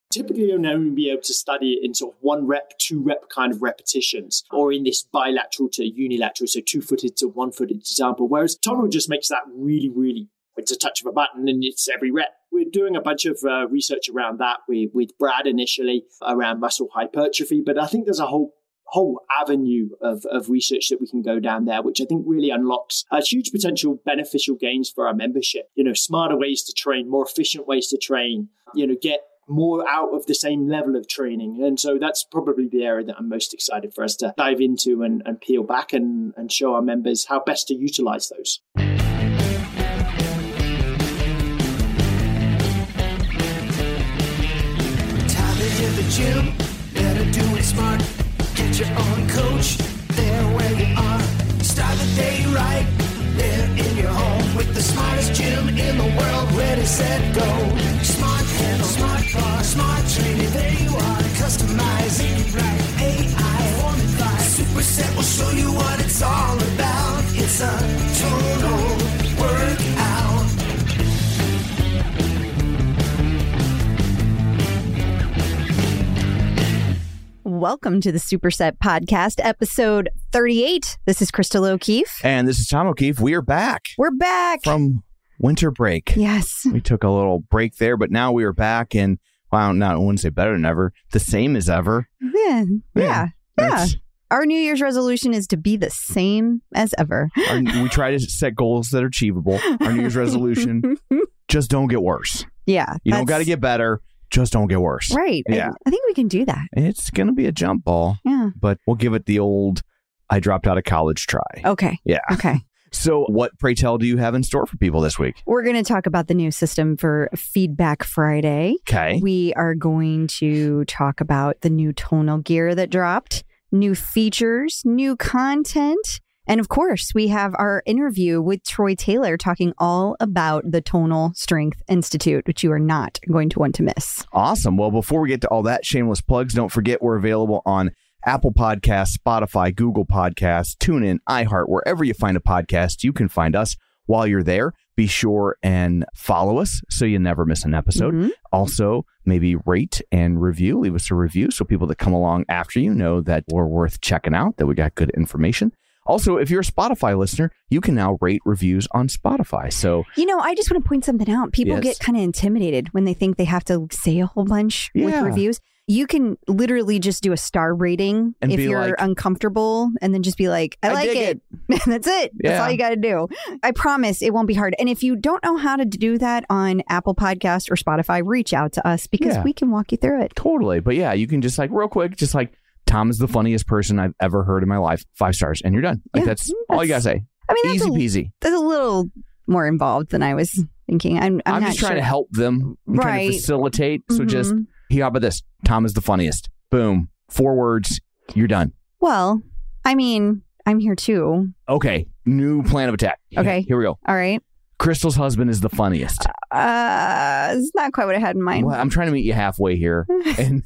typically you'll only be able to study it in sort of 1 rep, 2 rep kind of repetitions, or in this bilateral to unilateral, so 2-footed to 1-footed example. Whereas tonal just makes that really, really, it's a touch of a button and it's every rep. We're doing a bunch of research around that with Brad initially around muscle hypertrophy, but I think there's a whole avenue of research that we can go down there, which I think really unlocks huge potential beneficial gains for our membership. Smarter ways to train, more efficient ways to train, get more out of the same level of training. And so that's probably the area that I'm most excited for us to dive into and peel back and show our members how best to utilize those. Time to hit the gym, better do it smart. Get your own coach, there where you are. Start the day right, there in your home. With the smartest gym in the world, ready, set, go. Smart panel, smart bar, smart training, there you are. Customize it right, AI, form advice. Superset will show you what it's all about. It's a total workout. Welcome to the Superset Podcast, episode 38. This is Crystal O'Keefe. And this is Tom O'Keefe. We are back. We're back. From winter break. Yes. We took a little break there, but now we are back and, wow, I wouldn't say better than ever, the same as ever. Yeah. Our New Year's resolution is to be the same as ever. We try to set goals that are achievable. Our New Year's resolution, just don't get worse. Yeah. You don't got to get better. Just don't get worse. Right. Yeah. I think we can do that. It's going to be a jump ball. Yeah. But we'll give it the old, I dropped out of college try. Okay. Yeah. Okay. So what, pray tell, do you have in store for people this week? We're going to talk about the new system for Feedback Friday. Okay. We are going to talk about the new tonal gear that dropped, new features, new content. And of course, we have our interview with Troy Taylor talking all about the Tonal Strength Institute, which you are not going to want to miss. Awesome. Well, before we get to all that, shameless plugs, don't forget we're available on Apple Podcasts, Spotify, Google Podcasts, TuneIn, iHeart, wherever you find a podcast, you can find us. While you're there, be sure and follow us so you never miss an episode. Mm-hmm. Also, maybe rate and review. Leave us a review so people that come along after you know that we're worth checking out, that we got good information. Also, if you're a Spotify listener, you can now rate reviews on Spotify. So, I just want to point something out. People get kind of intimidated when they think they have to say a whole bunch with reviews. You can literally just do a star rating and if you're uncomfortable and then just be like, I like it. That's it. Yeah. That's all you got to do. I promise it won't be hard. And if you don't know how to do that on Apple Podcast or Spotify, reach out to us because we can walk you through it. Totally. But you can just real quick, Tom is the funniest person I've ever heard in my life. 5 stars. And you're done. That's all you got to say. I mean, easy peasy. That's a little more involved than I was thinking. I'm just trying to help them kind of facilitate. So just, how about this? Tom is the funniest. Boom. 4 words. You're done. Well, I mean, I'm here too. Okay. New plan of attack. Okay. Here we go. All right. Crystal's husband is the funniest. It's not quite what I had in mind. Well, I'm trying to meet you halfway here, and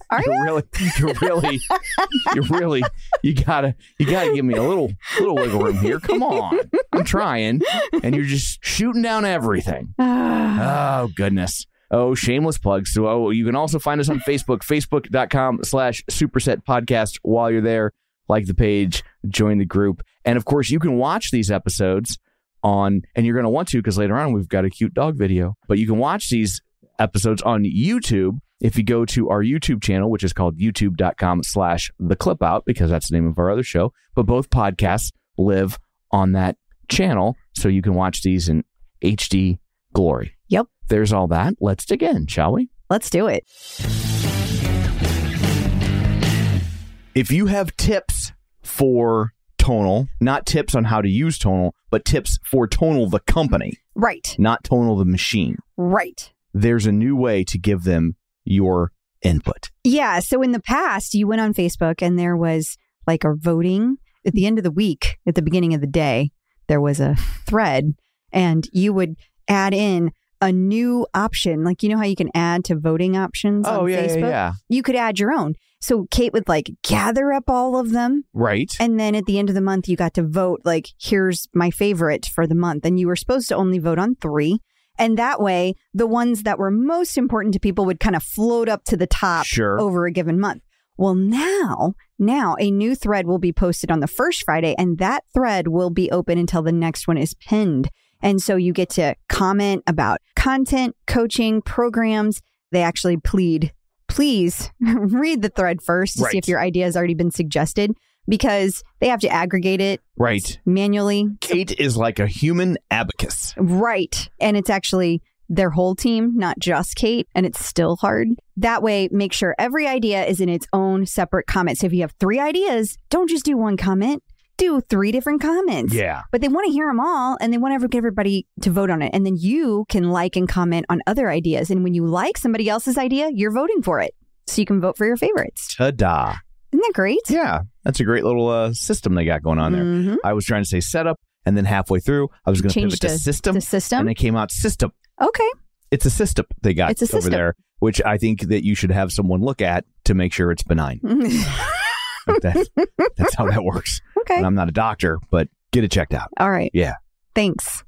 you gotta give me a little wiggle room here. Come on, I'm trying, and you're just shooting down everything. Oh goodness. Oh, shameless plugs. So, you can also find us on Facebook, facebook.com/Superset Podcast. While you're there, like the page, join the group, and of course, you can watch these episodes and you're going to want to because later on we've got a cute dog video. But you can watch these episodes on YouTube if you go to our YouTube channel, which is called youtube.com/theclipout because that's the name of our other show. But both podcasts live on that channel, so you can watch these in HD glory. Yep. There's all that. Let's dig in, shall we? Let's do it. If you have tips for Tonal, not tips on how to use Tonal, but tips for Tonal the company. Right. Not Tonal the machine. Right. There's a new way to give them your input. Yeah. So in the past, you went on Facebook and there was a voting at the end of the week, at the beginning of the day, there was a thread and you would add in a new option. How you can add to voting options on Facebook? Yeah. You could add your own. So Kate would gather up all of them. Right. And then at the end of the month, you got to vote, here's my favorite for the month. And you were supposed to only vote on 3. And that way, the ones that were most important to people would kind of float up to the top over a given month. Well, now a new thread will be posted on the first Friday, and that thread will be open until the next one is pinned. And so you get to comment about content, coaching, programs. They actually plead, please read the thread first to see if your idea has already been suggested, because they have to aggregate it manually. Kate is like a human abacus. Right. And it's actually their whole team, not just Kate, and it's still hard. That way, make sure every idea is in its own separate comment. So if you have 3 ideas, don't just do 1 comment. Do 3 different comments. Yeah. But they want to hear them all, and they want to get everybody to vote on it. And then you can like and comment on other ideas. And when you like somebody else's idea, you're voting for it. So you can vote for your favorites. Ta-da. Isn't that great? Yeah. That's a great little system they got going on there. Mm-hmm. I was trying to say setup, and then halfway through, I was going to pivot to system. And it came out system. Okay. It's a system they got over there, which I think that you should have someone look at to make sure it's benign. That's how that works. Okay. And I'm not a doctor, but get it checked out. All right. Yeah. Thanks.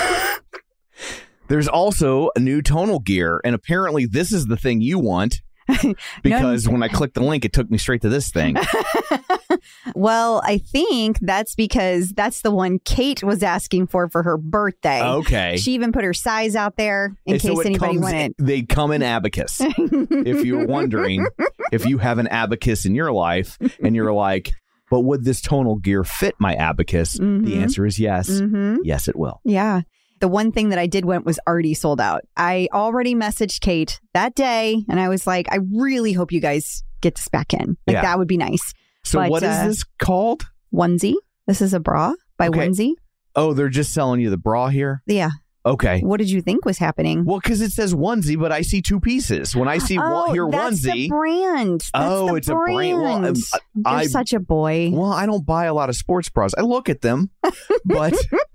There's also a new tonal gear, and apparently this is the thing you want, because when I clicked the link, it took me straight to this thing. Well, I think that's because that's the one Kate was asking for her birthday. Okay. She even put her size out there in case anybody wanted. They come in abacus. If you're wondering if you have an abacus in your life and you're like, but would this tonal gear fit my abacus? Mm-hmm. The answer is yes. Mm-hmm. Yes, it will. Yeah. The one thing that I did want was already sold out. I already messaged Kate that day, and I was like, I really hope you guys get this back in. That would be nice. So what is this called? Onesie. This is a bra by Onesie. Oh, they're just selling you the bra here? Yeah. Okay. What did you think was happening? Well, because it says onesie, but I see 2 pieces. When I see that's onesie. The brand. It's a brand. Well, you're such a boy. Well, I don't buy a lot of sports bras. I look at them, but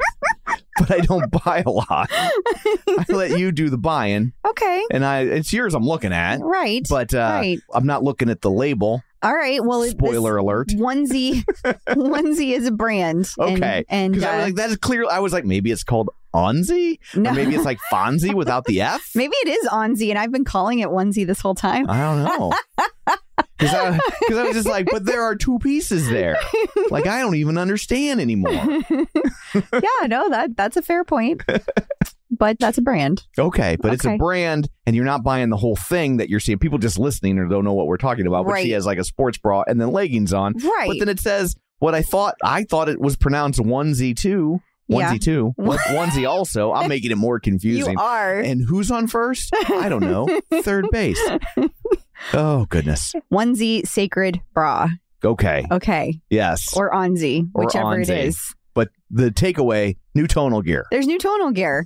I don't buy a lot. I let you do the buying. Okay. And it's yours I'm looking at. Right. But I'm not looking at the label. All right. Well, spoiler alert. Onesie is a brand. Okay. And I was like, that is clear. I was like, maybe it's called Onzie? No. Or maybe it's like Fonzie without the F? Maybe it is Onzie, and I've been calling it Onesie this whole time. I don't know. Because I was just like, but there are 2 pieces there. Like, I don't even understand anymore. Yeah, no, that's a fair point. But that's a brand. Okay, but it's a brand, and you're not buying the whole thing that you're seeing. People just listening or don't know what we're talking about. But she has like a sports bra and then leggings on. Right. But then it says what I thought it was pronounced onesie too. Onesie too. Onesie also. I'm making it more confusing. You are. And who's on first? I don't know. Third base. Oh, goodness. Onesie sacred bra. Okay. Yes. Or Onzie, whichever it is. But the takeaway, new tonal gear. There's new tonal gear.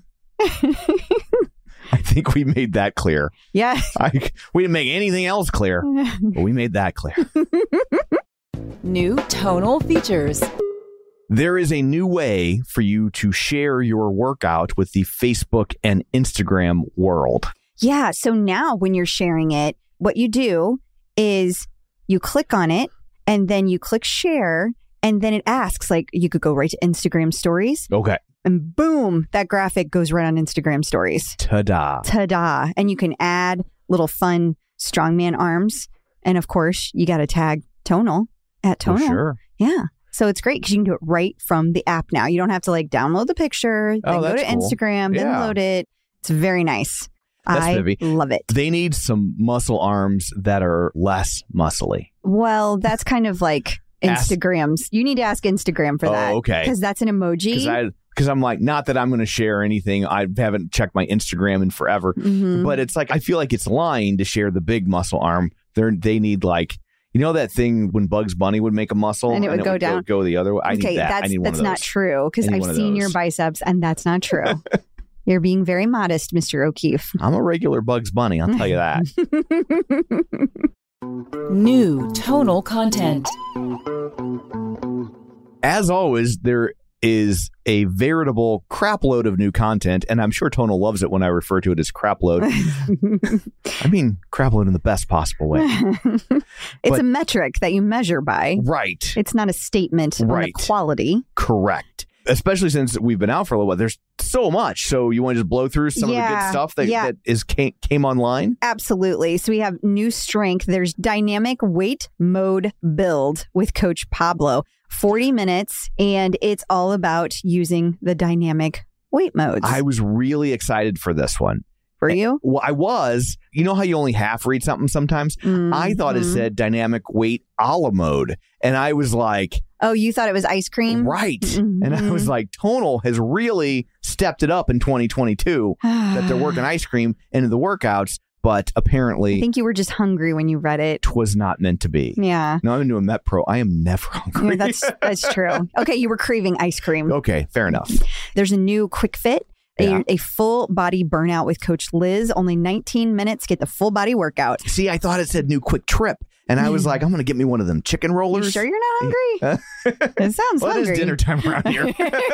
I think we made that clear. Yeah. We didn't make anything else clear, but we made that clear. New tonal features. There is a new way for you to share your workout with the Facebook and Instagram world. Yeah. So now when you're sharing it, what you do is you click on it and then you click share, and then it asks, like, you could go right to Instagram stories. Okay. And boom, that graphic goes right on Instagram stories. Ta-da. Ta-da. And you can add little fun strongman arms. And of course, you got to tag Tonal at Tonal. Oh, sure. Yeah. So it's great because you can do it right from the app now. You don't have to download the picture, then go to Instagram, then load it. It's very nice. I love it. They need some muscle arms that are less muscly. Well, that's kind of like Instagrams. You need to ask Instagram for that. Oh, okay. Because that's an emoji. Because I'm like, not that I'm going to share anything. I haven't checked my Instagram in forever. Mm-hmm. But it's like, I feel like it's lying to share the big muscle arm. They need that thing when Bugs Bunny would make a muscle and it would go down. Go the other way. I need that. I need one of those. That's not true because I've seen your biceps and that's not true. You're being very modest, Mr. O'Keefe. I'm a regular Bugs Bunny. I'll tell you that. New tonal content. As always, there is a veritable crapload of new content, and I'm sure Tonal loves it when I refer to it as crapload. I mean, crapload in the best possible way. It's a metric that you measure by. Right. It's not a statement on the quality. Correct. especially since we've been out for a little while, there's so much. So you want to just blow through some of the good stuff that came online? Absolutely. So we have new strength. There's dynamic weight mode build with Coach Pablo. 40 minutes, and it's all about using the dynamic weight modes. I was really excited for this one. Were you? Well, I was. You know how you only half read something sometimes? Mm-hmm. I thought it said dynamic weight a la mode. And I was like... Oh, you thought it was ice cream? Right. Mm-hmm. And I was like, Tonal has really stepped it up in 2022 that they're working ice cream into the workouts. But apparently... I think you were just hungry when you read it. 'Twas not meant to be. Yeah. No, I'm into a Met Pro. I am never hungry. Yeah, that's true. Okay, you were craving ice cream. Okay, fair enough. There's a new Quick Fit. A full body burnout with Coach Liz. Only 19 minutes. Get the full body workout. See, I thought it said new Quick Trip. And I was like, I'm going to get me one of them chicken rollers. You sure you're not hungry? It sounds hungry. It is dinner time around here.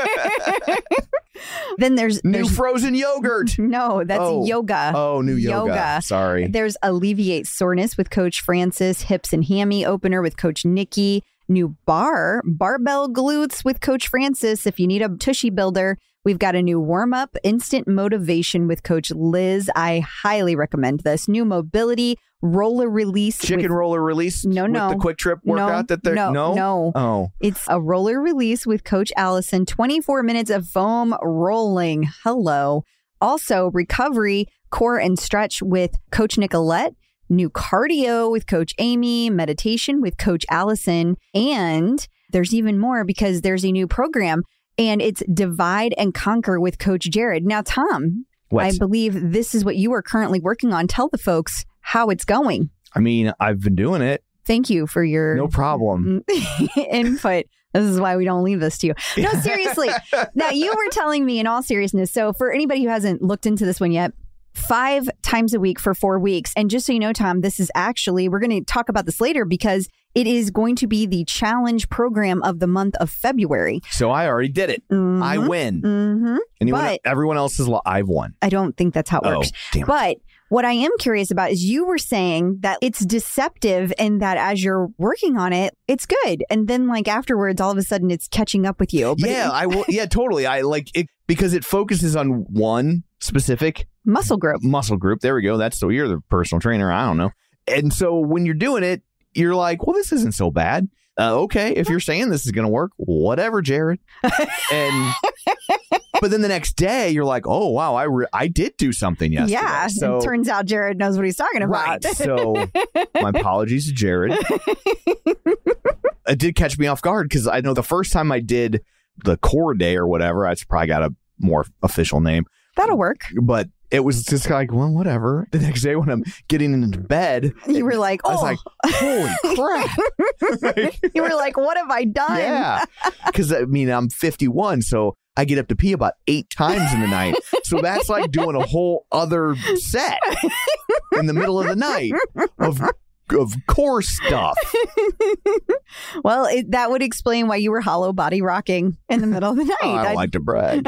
Then there's new frozen yogurt. No, that's yoga. Oh, new yoga. Sorry. There's alleviate soreness with Coach Francis. Hips and hammy opener with Coach Nikki. New barbell glutes with Coach Francis. If you need a tushy builder. We've got a new warm-up, instant motivation with Coach Liz. I highly recommend this. New mobility, roller release. Chicken roller release? No. With the Quick Trip workout that they're... No. Oh. It's a roller release with Coach Allison. 24 minutes of foam rolling. Hello. Also, recovery, core and stretch with Coach Nicolette. New cardio with Coach Amy. Meditation with Coach Allison. And there's even more because there's a new program. And it's Divide and Conquer with Coach Jared. Now, Tom, I believe this is what you are currently working on. Tell the folks how it's going. I mean, I've been doing it. Thank you for your... No problem. ...input. This is why we don't leave this to you. No, seriously. Now, you were telling me in all seriousness. So for anybody who hasn't looked into this one yet, 5 times a week for 4 weeks. And just so you know, Tom, this is actually, we're going to talk about this later because it is going to be the challenge program of the month of February. So I already did it. Mm-hmm. I win. Mm-hmm. Everyone else I've won. I don't think that's how it works. Damn. But what I am curious about is you were saying that it's deceptive and that as you're working on it, it's good. And then like afterwards, all of a sudden it's catching up with you. But I will. Yeah, totally. I like it because it focuses on one specific muscle group. There we go. So you're the personal trainer. I don't know. And so when you're doing it, you're like, well, this isn't so bad. Okay, if you're saying this is going to work, whatever, Jared. But then the next day, you're like, oh, wow, I did do something yesterday. Yeah, so, it turns out Jared knows what he's talking about. Right, so my apologies to Jared. It did catch me off guard because I know the first time I did the core day or whatever, I probably got a more official name. That'll work. But it was just like, well, whatever. The next day when I'm getting into bed, you were like, oh. I was like, holy crap. You were like, what have I done? Yeah. Because I mean, I'm 51, so I get up to pee about 8 times in the night. So that's like doing a whole other set in the middle of the night of core stuff. Well, that would explain why you were hollow body rocking in the middle of the night. I don't like to brag.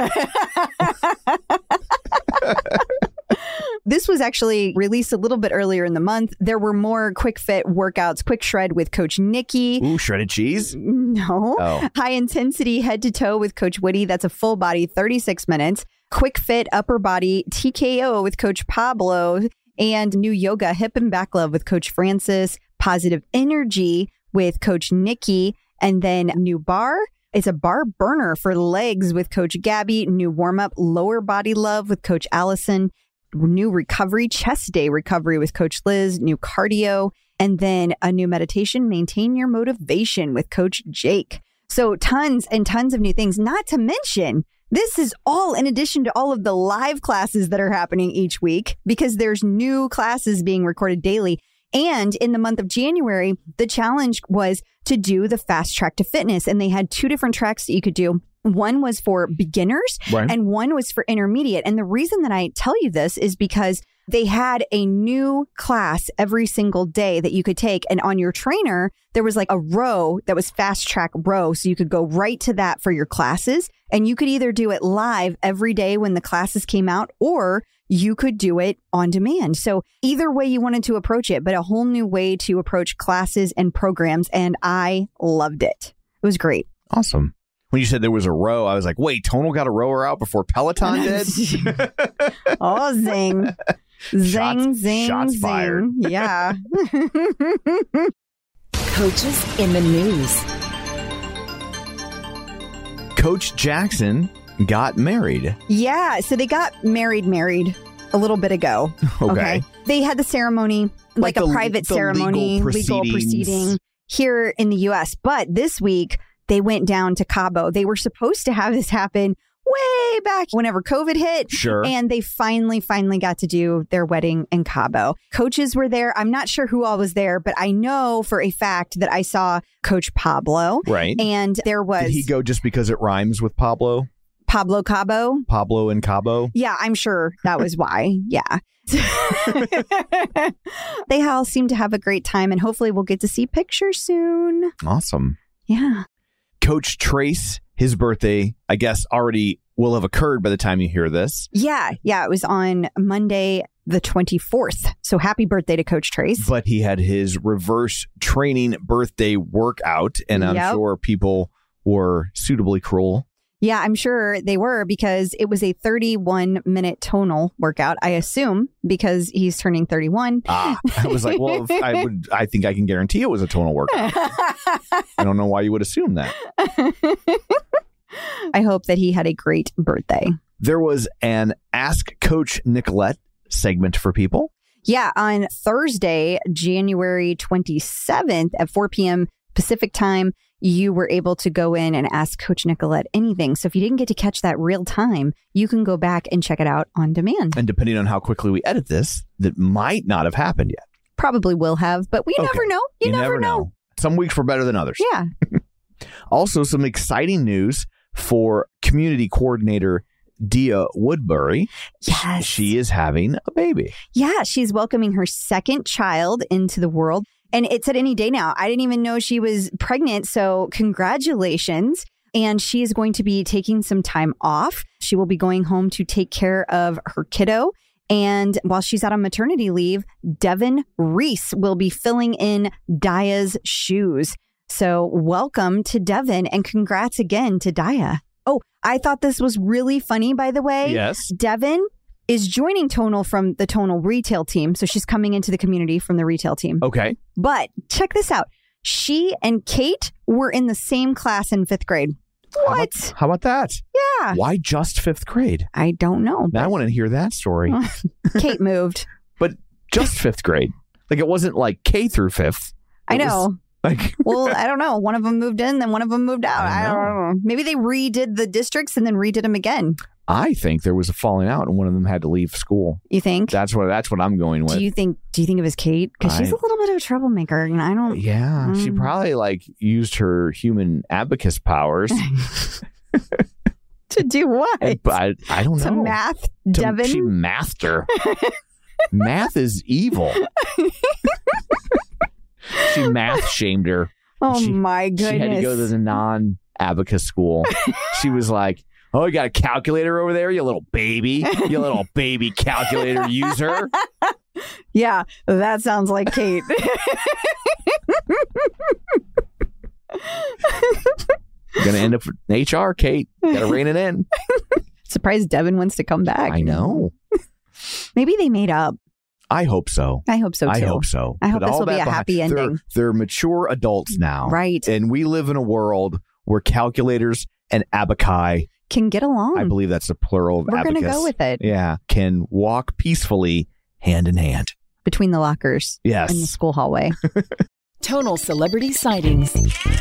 This was actually released a little bit earlier in the month. There were more Quick Fit workouts, Quick Shred with Coach Nikki. Ooh, shredded cheese? No. Oh. High intensity head to toe with Coach Woody. That's a full body, 36 minutes. Quick Fit upper body TKO with Coach Pablo. And new yoga hip and back love with Coach Francis. Positive energy with Coach Nikki. And then new bar. It's a bar burner for legs with Coach Gabby. New warm-up lower body love with Coach Allison. New recovery chest day recovery with Coach Liz. New cardio. And then a new meditation, maintain your motivation with Coach Jake. So tons and tons of new things, not to mention this is all in addition to all of the live classes that are happening each week because there's new classes being recorded daily. And in the month of January, the challenge was to do the fast track to fitness. And they had 2 different tracks that you could do. One was for beginners and one was for intermediate. And the reason that I tell you this is because they had a new class every single day that you could take. And on your trainer, there was like a row that was fast track row. So you could go right to that for your classes. And you could either do it live every day when the classes came out, or you could do it on demand. So either way you wanted to approach it, but a whole new way to approach classes and programs. And I loved it. It was great. Awesome. When you said there was a row, I was like, wait, Tonal got a rower out before Peloton did? Oh, zing. Zing, zing, shots zing. fired. Yeah. Coaches in the news. Coach Jackson got married. Yeah. So they got married a little bit ago. Okay. They had the ceremony, like a private ceremony, legal proceeding here in the U.S. But this week, they went down to Cabo. They were supposed to have this happen way back whenever COVID hit. Sure. And they finally got to do their wedding in Cabo. Coaches were there. I'm not sure who all was there, but I know for a fact that I saw Coach Pablo. Right. And there was... Did he go just because it rhymes with Pablo? Pablo Cabo? Pablo and Cabo? Yeah, I'm sure that was why. Yeah. They all seem to have a great time, and hopefully we'll get to see pictures soon. Awesome. Yeah. Coach Trace, his birthday, I guess, already will have occurred by the time you hear this. Yeah. It was on Monday, the 24th. So happy birthday to Coach Trace. But he had his reverse training birthday workout, and I'm sure people were suitably cruel. Yeah, I'm sure they were, because it was a 31-minute tonal workout, I assume, because he's turning 31. I was like, well, I think I can guarantee it was a tonal workout. I don't know why you would assume that. I hope that he had a great birthday. There was an Ask Coach Nicolette segment for people. Yeah, on Thursday, January 27th at 4 p.m. Pacific time, you were able to go in and ask Coach Nicolette anything. So if you didn't get to catch that real time, you can go back and check it out on demand. And depending on how quickly we edit this, that might not have happened yet. Probably will have, but we never know. You never know. Some weeks were better than others. Yeah. Also, some exciting news for community coordinator Dia Woodbury. Yes. She is having a baby. Yeah, she's welcoming her second child into the world. And it's at any day now. I didn't even know she was pregnant. So congratulations. And she is going to be taking some time off. She will be going home to take care of her kiddo. And while she's out on maternity leave, Devin Reese will be filling in Daya's shoes. So welcome to Devin, and congrats again to Daya. Oh, I thought this was really funny, by the way. Yes. Devin is joining Tonal from the Tonal retail team. So she's coming into the community from the retail team. Okay. But check this out. She and Kate were in the same class in 5th grade. What? How about that? Yeah. Why just 5th grade? I don't know. Now I want to hear that story. Kate moved. But just 5th grade. Like, it wasn't like K through 5th. I know. Well, I don't know. One of them moved in, then one of them moved out. I don't know. Maybe they redid the districts and then redid them again. I think there was a falling out and one of them had to leave school. You think? That's what I'm going with. Do you think it was Kate? Because she's a little bit of a troublemaker, and I don't. Yeah, she probably used her human abacus powers to do what? I don't know. To math, Devin. She mathed her. Math is evil. She math shamed her. Oh my goodness! She had to go to the non-abacus school. She was like, "Oh, you got a calculator over there, you little baby. You little baby calculator user." Yeah, that sounds like Kate. You're going to end up with HR, Kate. Got to rein it in. Surprised Devin wants to come back. I know. Maybe they made up. I hope so. I hope so, too. I hope so. I hope this will be a happy ending. They're mature adults now. Right. And we live in a world where calculators and abaci can get along. I believe that's the plural of We're abacus. We're going to go with it. Yeah. Can walk peacefully hand in hand. Between the lockers. Yes. In the school hallway. Tonal celebrity sightings.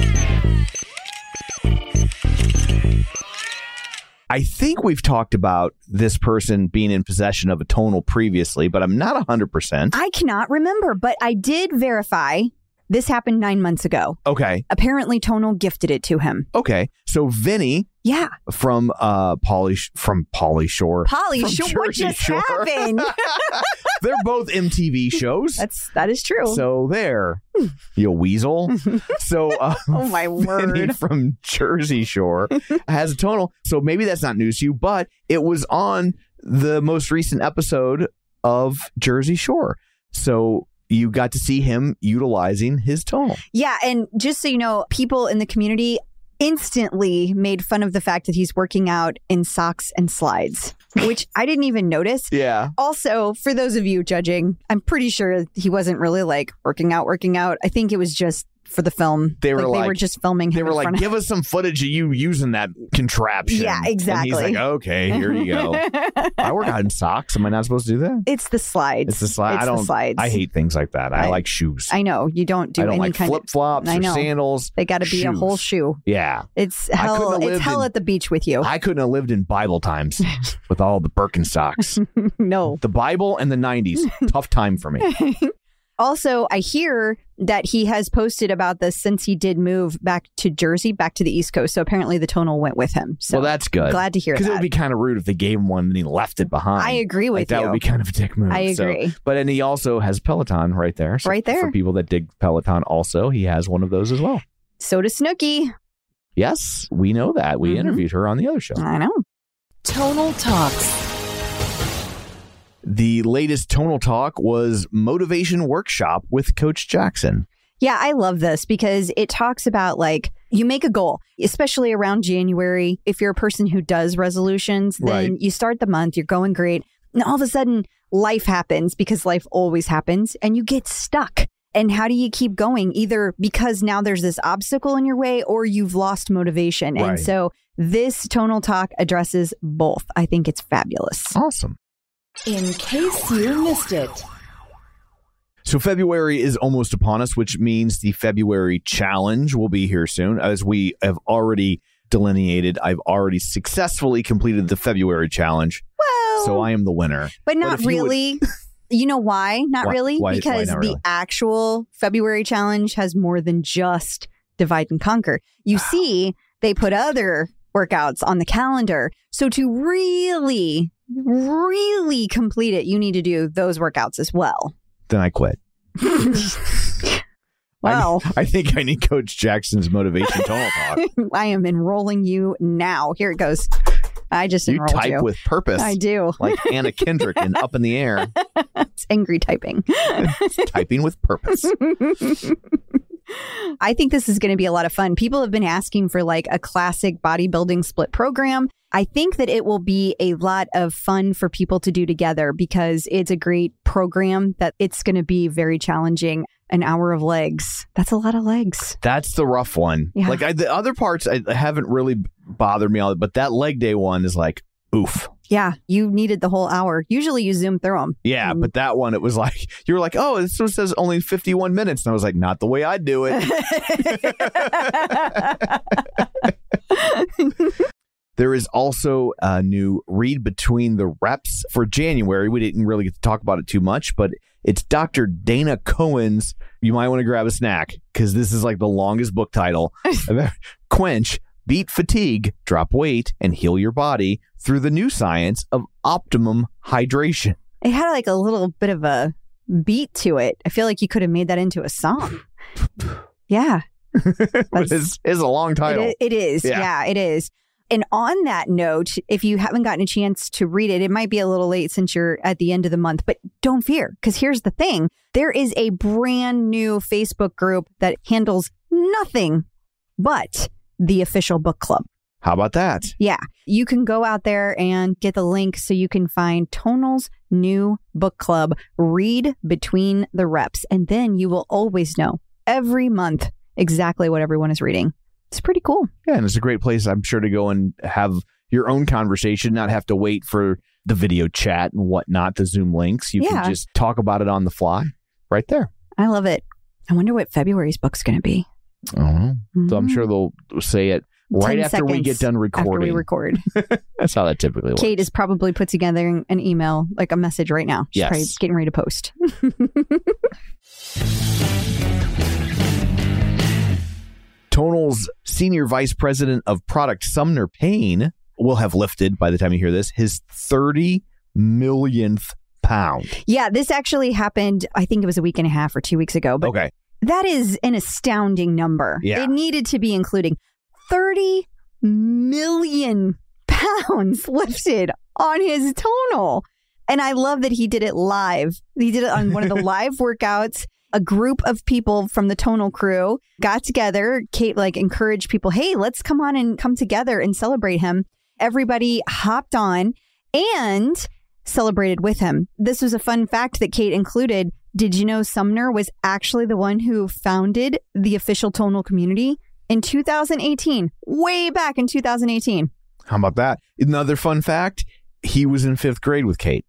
I think we've talked about this person being in possession of a tonal previously, but I'm not 100%. I cannot remember, but I did verify this happened 9 months ago. Okay. Apparently, Tonal gifted it to him. Okay. So Vinny. Yeah. From Pauly Shore. Pauly Shore. What just happened? They're both MTV shows. That is true. So there, you weasel. So oh my word. Vinny from Jersey Shore has a tonal. So maybe that's not news to you, but it was on the most recent episode of Jersey Shore. So you got to see him utilizing his tonal. Yeah. And just so you know, people in the community, instantly made fun of the fact that he's working out in socks and slides, which I didn't even notice. Yeah. Also, for those of you judging, I'm pretty sure he wasn't really like working out. I think it was just for the film. They were just filming him. They were like, give us some footage of you using that contraption. Yeah, exactly. And he's like, okay, here you go. I work out in socks. Am I not supposed to do that? It's the slides. It's the slides. I hate things like that. I like shoes. I know. You don't do any like kind of flip-flops or sandals. They got to be a whole shoe. Yeah. It's hell. It's hell at the beach with you. I couldn't have lived in Bible times with all the Birkenstocks. No. The Bible and the 90s. Tough time for me. Also, I hear that he has posted about this since he did move back to Jersey, back to the East Coast. So apparently the Tonal went with him. So well, that's good. Glad to hear that. Because it would be kind of rude if they gave him one and he left it behind. I agree with you. That would be kind of a dick move. I agree. And he also has Peloton right there. So right there. For people that dig Peloton also, he has one of those as well. So does Snooki. Yes, we know that. We interviewed her on the other show. I know. Tonal Talks. The latest Tonal Talk was Motivation Workshop with Coach Jackson. Yeah, I love this because it talks about like you make a goal, especially around January. If you're a person who does resolutions, then you start the month, you're going great. And all of a sudden, life happens because life always happens and you get stuck. And how do you keep going? Either because now there's this obstacle in your way or you've lost motivation. Right. And so this Tonal Talk addresses both. I think it's fabulous. Awesome. In case you missed it. So February is almost upon us, which means the February challenge will be here soon. As we have already delineated, I've already successfully completed the February challenge. Well, so I am the winner. But not really. You know why? Not really? Because the actual February challenge has more than just divide and conquer. You see, they put other workouts on the calendar. So to really complete it, you need to do those workouts as well. Then I quit. Wow. I think I need Coach Jackson's motivation Tonal Talk. I am enrolling you now. Here it goes. I just enrolled you. You type with purpose. I do. Like Anna Kendrick in Up in the Air. It's angry typing. It's typing with purpose. I think this is going to be a lot of fun. People have been asking for like a classic bodybuilding split program. I think that it will be a lot of fun for people to do together because it's a great program that it's going to be very challenging. An hour of legs. That's a lot of legs. That's the rough one. Yeah. Like the other parts I haven't really bothered me, but that leg day one is like, oof. Yeah, you needed the whole hour. Usually you zoom through them. Yeah, but that one, it was like, you were like, oh, this one says only 51 minutes. And I was like, not the way I do it. There is also a new Read Between the Reps for January. We didn't really get to talk about it too much, but it's Dr. Dana Cohen's. You might want to grab a snack because this is like the longest book title. Quench, beat fatigue, drop weight, and heal your body through the new science of optimum hydration. It had like a little bit of a beat to it. I feel like you could have made that into a song. Yeah. It's a long title. It is. Yeah, it is. And on that note, if you haven't gotten a chance to read it, it might be a little late since you're at the end of the month, but don't fear, because here's the thing. There is a brand new Facebook group that handles nothing but the official book club. How about that? Yeah. You can go out there and get the link so you can find Tonal's new book club, Read Between the Reps. And then you will always know every month exactly what everyone is reading. It's pretty cool. Yeah, and it's a great place, I'm sure, to go and have your own conversation, not have to wait for the video chat and whatnot, the Zoom links. You can just talk about it on the fly right there. I love it. I wonder what February's book's going to be. I don't know. Mm-hmm. So I'm sure they'll say it right after we get done recording. After we record. That's how that typically works. Kate is probably put together an email, like a message right now. She's probably getting ready to post. Tonal's Senior Vice President of Product, Sumner Payne, will have lifted, by the time you hear this, his 30 millionth pound. Yeah, this actually happened, I think it was a week and a half or 2 weeks ago. But okay. That is an astounding number. Yeah. It needed to be including 30 million pounds lifted on his Tonal. And I love that he did it live. He did it on one of the live workouts. a group of people from the Tonal crew got together. Kate encouraged people, hey, let's come on and come together and celebrate him. Everybody hopped on and celebrated with him. This was a fun fact that Kate included. Did you know Sumner was actually the one who founded the official Tonal community in 2018, way back in 2018? How about that? Another fun fact, he was in 5th grade with Kate.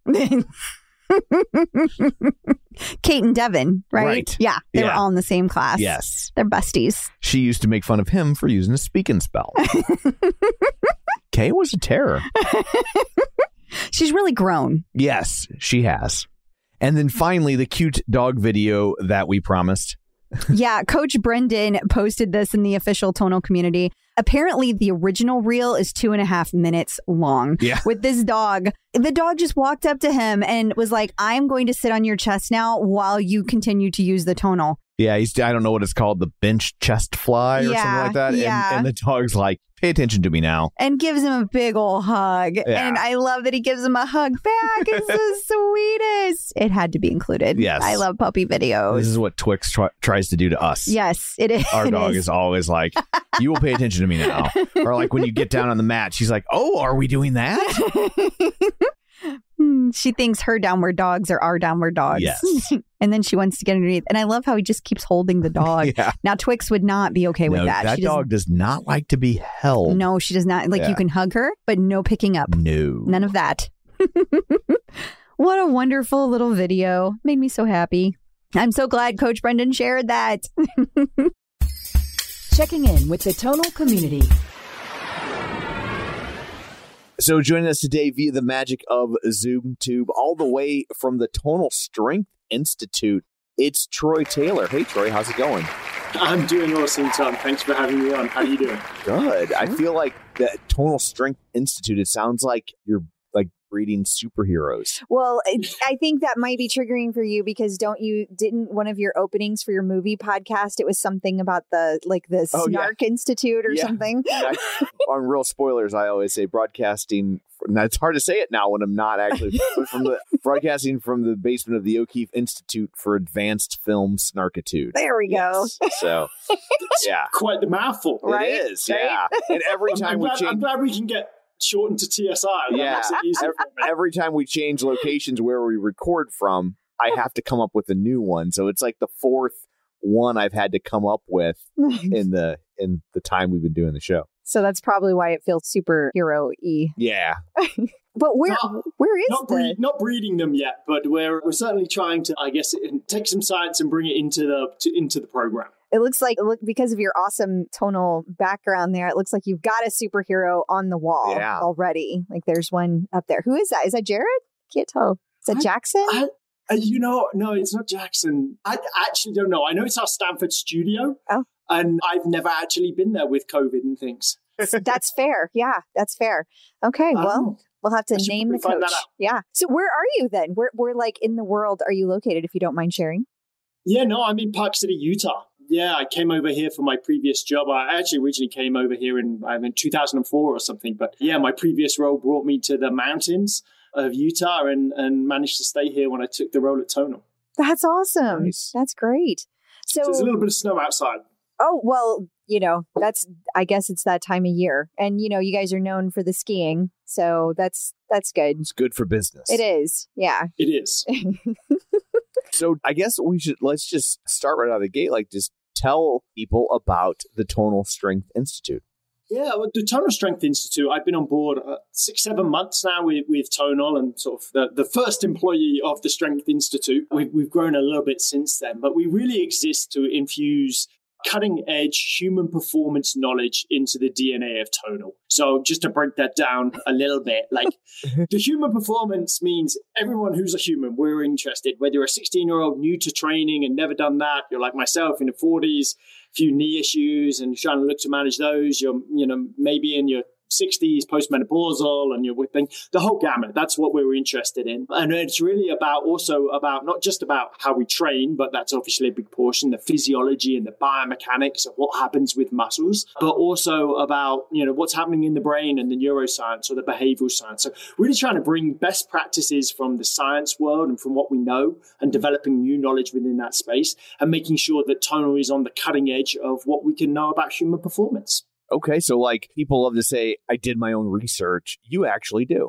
Kate and Devin, right? Yeah, they were all in the same class. Yes. They're besties. She used to make fun of him for using a speak and spell. Kate was a terror. She's really grown. Yes, she has. And then finally, the cute dog video that we promised. Yeah, Coach Brendan posted this in the official Tonal community. Apparently, the original reel is 2.5 minutes long. Yeah. With this dog. The dog just walked up to him and was like, I'm going to sit on your chest now while you continue to use the Tonal. Yeah, I don't know what it's called, the bench chest fly or something like that. Yeah. And the dog's like, pay attention to me now. And gives him a big old hug. Yeah. And I love that he gives him a hug back. It's the sweetest. It had to be included. Yes. I love puppy videos. This is what Twix tries to do to us. Yes, it is. Our dog is always like, you will pay attention to me now. Or like when you get down on the mat, she's like, oh, are we doing that? She thinks her downward dogs are our downward dogs. Yes. And then she wants to get underneath. And I love how he just keeps holding the dog. Yeah. Now, Twix would not be okay with that. That dog does not like to be held. No, she does not. You can hug her, but no picking up. No. None of that. What a wonderful little video. Made me so happy. I'm so glad Coach Brendan shared that. Checking in with the Tonal community. So joining us today via the magic of ZoomTube, all the way from the Tonal Strength Institute, it's Troy Taylor. Hey, Troy, how's it going? I'm doing awesome, Tom. Thanks for having me on. How are you doing? Good. I feel like the Tonal Strength Institute, it sounds like you're like breeding superheroes. Well, I think that might be triggering for you because didn't one of your openings for your movie podcast, it was something about the Snark Institute or something? On Real Spoilers, I always say broadcasting. Now, it's hard to say it now when I'm not actually broadcasting from the basement of the O'Keefe Institute for Advanced Film Snarkitude. There we go. So, yeah. Quite the mouthful. Right? It is, yeah. And every time I'm glad we can get shortened to TSI. Yeah. Every time we change locations where we record from, I have to come up with a new one. So it's like the fourth one I've had to come up with in the time we've been doing the show. So that's probably why it feels superhero-y. Yeah. But where is not breeding them yet, but we're certainly trying to, I guess, take some science and bring it into the program. It looks like, because of your awesome tonal background there, it looks like you've got a superhero on the wall already. Like there's one up there. Who is that? Is that Jared? Can't tell. Is that Jackson? No, it's not Jackson. I actually don't know. I know it's our Stanford studio. Oh. And I've never actually been there with COVID and things. That's fair. Yeah, that's fair. Okay, well, we'll have to name the coach. Yeah. So where are you then? Where like in the world are you located, if you don't mind sharing? Yeah, no, I'm in Park City, Utah. Yeah, I came over here for my previous job. I actually originally came over here in 2004 or something. But yeah, my previous role brought me to the mountains of Utah and managed to stay here when I took the role at Tonal. That's awesome. Nice. That's great. So there's a little bit of snow outside. Oh, well, I guess it's that time of year. And, you guys are known for the skiing. So that's good. It's good for business. It is. Yeah. It is. So I guess let's just start right out of the gate. Like, just tell people about the Tonal Strength Institute. Yeah, well, the Tonal Strength Institute, I've been on board 6-7 months now with Tonal and sort of the first employee of the Strength Institute. We've grown a little bit since then, but we really exist to infuse cutting-edge human performance knowledge into the DNA of Tonal. So just to break that down a little bit, like the human performance means everyone who's a human, we're interested. Whether you're a 16-year-old new to training and never done that, you're like myself in the 40s, few knee issues and trying to look to manage those. You're, maybe in your 60s, postmenopausal, and you're with the whole gamut. That's what we were interested in. And it's really about not just about how we train, but that's obviously a big portion, the physiology and the biomechanics of what happens with muscles, but also about, what's happening in the brain and the neuroscience or the behavioral science. So really trying to bring best practices from the science world and from what we know and developing new knowledge within that space and making sure that Tonal is on the cutting edge of what we can know about human performance. Okay, so like people love to say, I did my own research. You actually do.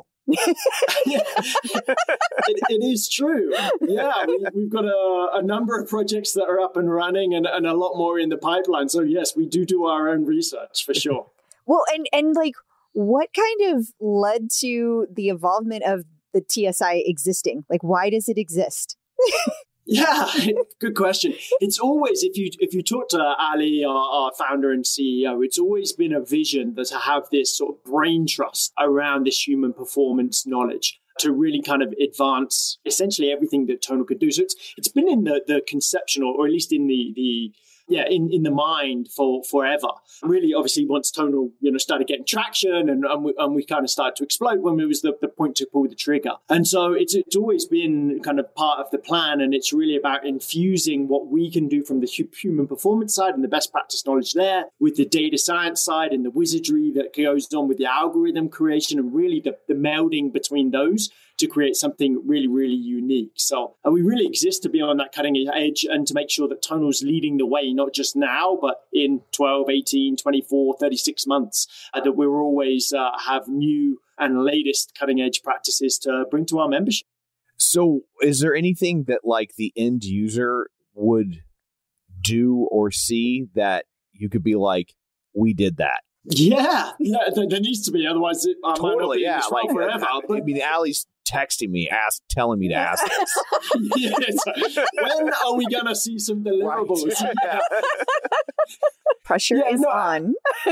It is true. Yeah, we've got a number of projects that are up and running and a lot more in the pipeline. So yes, we do our own research for sure. Well, and like what kind of led to the involvement of the TSI existing? Like, why does it exist? Yeah, good question. It's always, if you talk to Ali, our founder and CEO, it's always been a vision that to have this sort of brain trust around this human performance knowledge to really kind of advance essentially everything that Tonal could do. So it's been in the conception, or at least in in the mind for forever. Really, obviously, once Tonal, started getting traction and we kind of started to explode when it was the point to pull the trigger. And so it's always been kind of part of the plan. And it's really about infusing what we can do from the human performance side and the best practice knowledge there with the data science side and the wizardry that goes on with the algorithm creation and really the melding between those to create something really, really unique. So we really exist to be on that cutting edge and to make sure that Tonal's leading the way, not just now, but in 12, 18, 24, 36 months, that we're always have new and latest cutting edge practices to bring to our membership. So is there anything that like the end user would do or see that you could be like, we did that? Yeah, there needs to be. Otherwise, I might not be in this role forever. I mean, Ali's texting me, telling me to ask this. Yes. When are we going to see some deliverables? Right. Yeah. Pressure is on.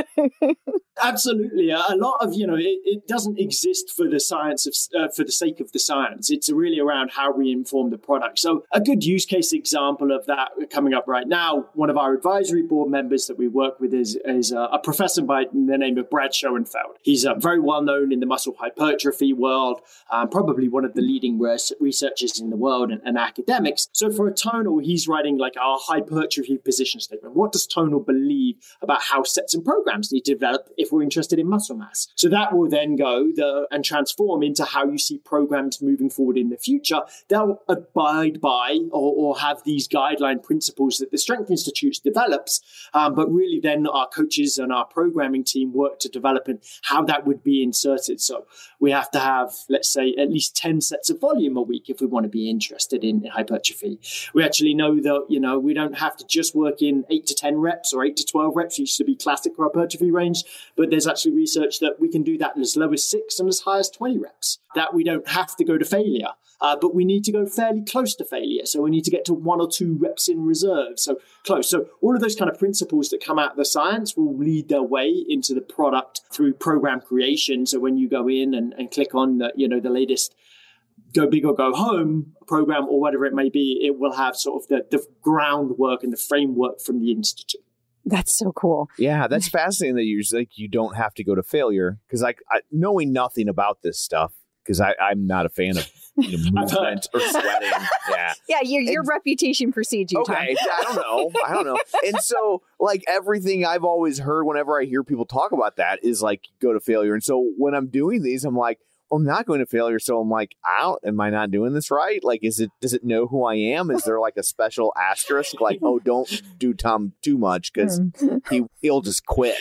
Absolutely. A lot of, it doesn't exist for the science for the sake of the science. It's really around how we inform the product. So a good use case example of that coming up right now, one of our advisory board members that we work with is a professor by the name of Brad Schoenfeld. He's very well known in the muscle hypertrophy world, probably one of the leading researchers in the world and academics. So for a Tonal, he's writing like our hypertrophy position statement. What does Tonal believe about how sets and programs need to develop if we're interested in muscle mass? So that will then go and transform into how you see programs moving forward in the future. They'll abide by or have these guideline principles that the Strength Institute develops, but really then our coaches and our programming team work to develop and how that would be inserted. So we have to have, let's say, at least 10 sets of volume a week if we want to be interested in hypertrophy. We actually know that, we don't have to just work in 8 to 10 reps or 8 to 12 reps. It used to be classic hypertrophy range, but there's actually research that we can do that as low as 6 and as high as 20 reps, that we don't have to go to failure, but we need to go fairly close to failure. So we need to get to 1 or 2 reps in reserve. So close. So all of those kind of principles that come out of the science will lead their way into the product through program creation. So when you go in and click on the latest Go Big or Go Home program or whatever it may be, it will have sort of the groundwork and the framework from the Institute. That's so cool. Yeah, that's fascinating that you don't have to go to failure, because knowing nothing about this stuff, because I'm not a fan of movement or sweating. Yeah, your reputation precedes you, Tom. Okay, I don't know. And so, like, everything I've always heard whenever I hear people talk about that is like, go to failure. And so when I'm doing these, I'm like, I'm not going to failure. So I'm like, am I not doing this right? Like, does it know who I am? Is there like a special asterisk? Like, oh, don't do Tom too much because he'll just quit,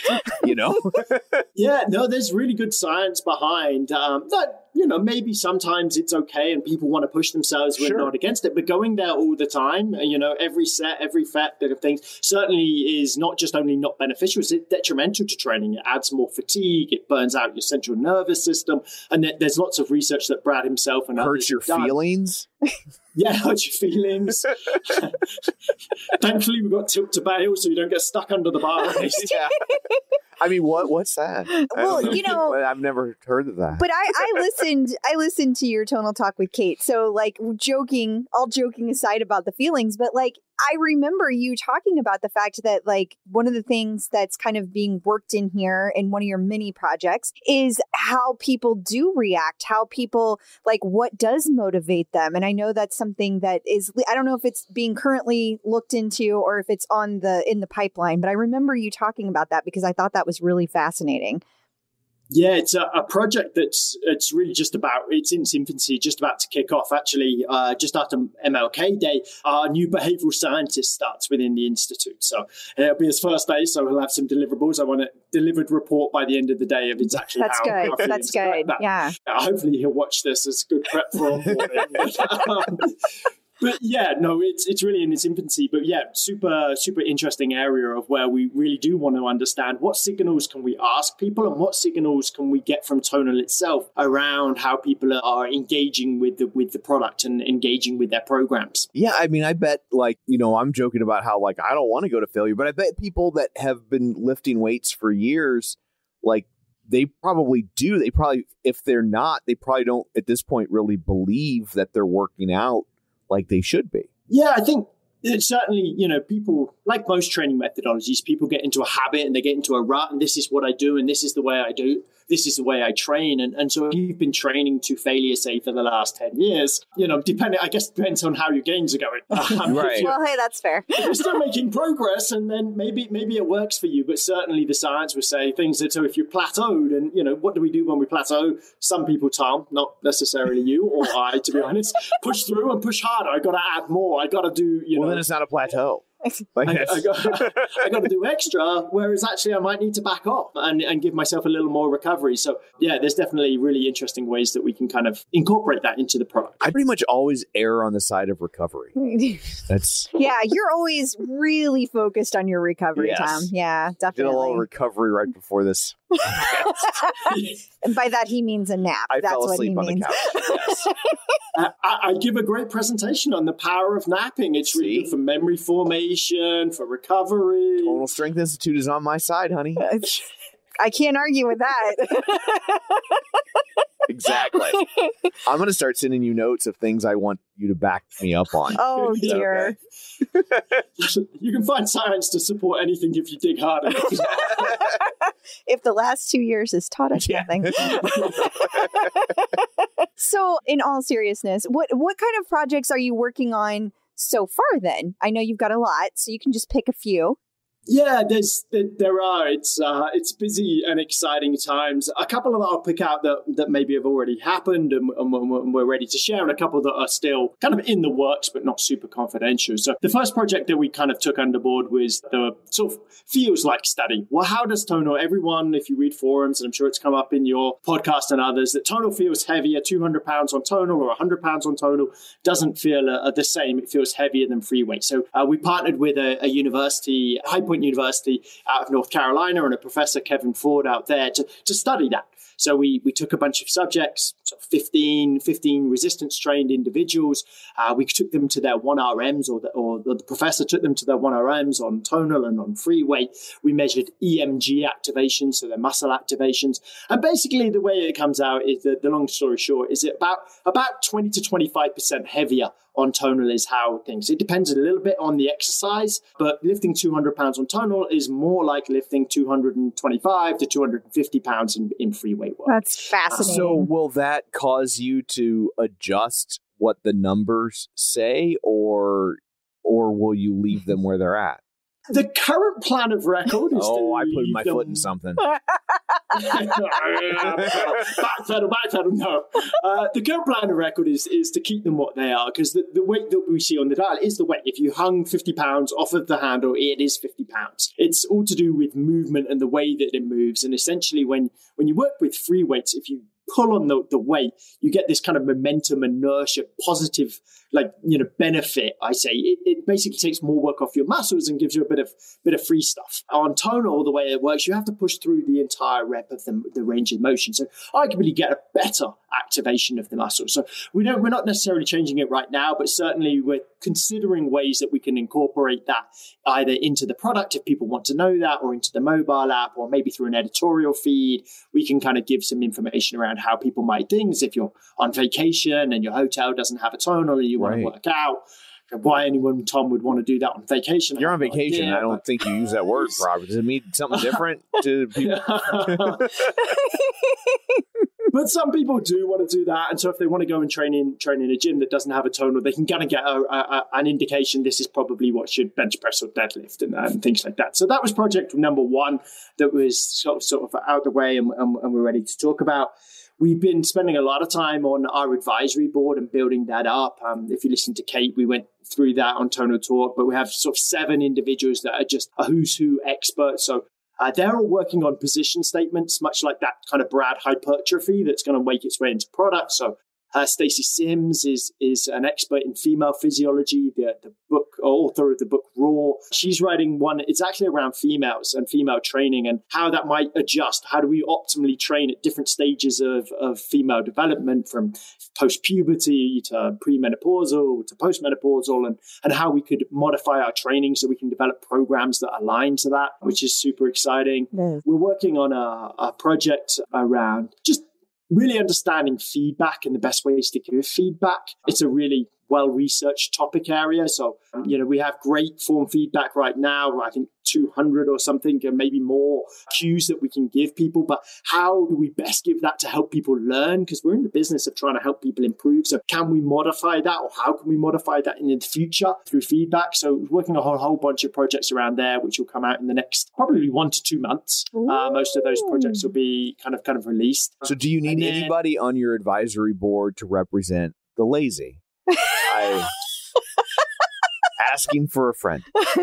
Yeah, no, there's really good science behind that. Maybe sometimes it's okay and people want to push themselves. We're not against it, but going there all the time, every set, every fat bit of things certainly is not just only not beneficial, it's detrimental to training. It adds more fatigue. It burns out your central nervous system. And there's lots of research that Brad himself and hurts your feelings. Yeah, hurt your feelings. Thankfully, we've got tilt to bail so you don't get stuck under the bar. Yeah. I mean, what's that? Well, I've never heard of that. But I listened to your Tonal Talk with Kate. So like all joking aside about the feelings, but like I remember you talking about the fact that like one of the things that's kind of being worked in here in one of your mini projects is how people do react, how people like what does motivate them. And I know that's something that is, I don't know if it's being currently looked into or if it's in the pipeline, but I remember you talking about that because I thought that was really fascinating. Yeah, it's a project it's really it's in its infancy, just about to kick off. Actually, just after MLK Day, our new behavioral scientist starts within the Institute. So it'll be his first day, so we'll have some deliverables. I want a delivered report by the end of the day of exactly That's how. Good. That's good. Yeah. Hopefully he'll watch this as good prep for onboarding. But yeah, no, it's really in its infancy. But yeah, super interesting area of where we really do want to understand what signals can we ask people and what signals can we get from Tonal itself around how people are engaging with the product and engaging with their programs. Yeah, I mean, I bet I'm joking about how I don't want to go to failure, but I bet people that have been lifting weights for years, they probably do. They probably, if they're not, they probably don't at this point really believe that they're working out like they should be. Yeah, I think it's certainly, people, like most training methodologies, people get into a habit and they get into a rut, and this is what I do and this is the way I do. This is the way I train. And so if you've been training to failure, say, for the last 10 years, depends on how your gains are going. Right. Well, hey, that's fair. If you're still making progress, and then maybe it works for you. But certainly the science would say things that, so if you're plateaued, and, what do we do when we plateau? Some people, Tom, not necessarily you or I, to be honest, push through and push harder. I got to add more. I got to do, Well, then it's not a plateau. I got to do extra, whereas actually I might need to back off and give myself a little more recovery. So yeah, there's definitely really interesting ways that we can kind of incorporate that into the product. I pretty much always err on the side of recovery. Yeah, you're always really focused on your recovery, yes. Tom. Yeah, definitely. Did a little recovery right before this. And by that he means a nap. I That's fell what asleep he on means. the couch. Yes. I give a great presentation on the power of napping. It's really good for memory formation, for recovery. Tonal Strength Institute is on my side, honey. I can't argue with that. Exactly. I'm going to start sending you notes of things I want you to back me up on. Oh, dear. You can find science to support anything if you dig hard enough. If the last 2 years has taught us nothing. So, in all seriousness, what kind of projects are you working on so far then? I know you've got a lot, so you can just pick a few. Yeah, there are. It's busy and exciting times. A couple of I'll pick out that maybe have already happened and we're ready to share, and a couple that are still kind of in the works but not super confidential. So the first project that we kind of took under board was the sort of feels like study. Well, how does Tonal? Everyone, if you read forums, and I'm sure it's come up in your podcast and others, that Tonal feels heavier. 200 pounds on Tonal or 100 pounds on Tonal doesn't feel the same. It feels heavier than free weight. So we partnered with a university, High Point University out of North Carolina, and a professor, Kevin Ford, out there to study that. So we took a bunch of subjects, sort of 15 resistance trained individuals. We took them to their 1RMs, or the professor took them to their 1RMs on Tonal and on free weight. We measured EMG activation, so their muscle activations. And basically the way it comes out is that, the long story short, is it about 20 to 25% heavier on Tonal is how things. It depends a little bit on the exercise, but lifting 200 pounds on Tonal is more like lifting 225 to 250 pounds in free weight work. That's fascinating. So will that cause you to adjust what the numbers say, or will you leave them where they're at? The current plan of record is I put my foot in something. Backpedal, no. The current plan of record is to keep them what they are, because the weight that we see on the dial is the weight. If you hung 50 pounds off of the handle, it is 50 pounds. It's all to do with movement and the way that it moves. And essentially, when you work with free weights, if you pull on the weight, you get this kind of momentum, inertia, positive, benefit. I say it basically takes more work off your muscles and gives you a bit of free stuff. On Tonal, the way it works, you have to push through the entire rep of the range of motion. So arguably get a better activation of the muscle. So we're not necessarily changing it right now, but certainly we're considering ways that we can incorporate that either into the product if people want to know that, or into the mobile app, or maybe through an editorial feed. We can kind of give some information around how people might things. If you're on vacation and your hotel doesn't have a Tonal and you want to work out, why anyone, Tom, would want to do that on vacation. You're on vacation. I don't think you use that word properly. Does it mean something different to people? But some people do want to do that. And so if they want to go and train in a gym that doesn't have a tonal, they can kind of get an indication this is probably what should bench press or deadlift and things like that. So that was project number one that was sort of out the way and we're ready to talk about. We've been spending a lot of time on our advisory board and building that up. If you listen to Kate, we went through that on Tonal Talk, but we have sort of 7 individuals that are just a who's who experts. So they're all working on position statements, much like that kind of Brad hypertrophy that's going to make its way into product. So Stacey Sims is an expert in female physiology, the book author of the book Raw. She's writing one, it's actually around females and female training and how that might adjust. How do we optimally train at different stages of female development, from post-puberty to premenopausal to postmenopausal, and how we could modify our training so we can develop programs that align to that, which is super exciting. Yes. We're working on a project around just really understanding feedback and the best ways to give feedback. It's a really well-researched topic area. So, we have great form feedback right now. I think 200 or something, and maybe more cues that we can give people. But how do we best give that to help people learn? Because we're in the business of trying to help people improve. So can we modify that, or how can we modify that in the future through feedback? So working on a whole bunch of projects around there, which will come out in the next probably 1 to 2 months. Most of those projects will be kind of released. So do you need anybody on your advisory board to represent the lazy? Asking for a friend.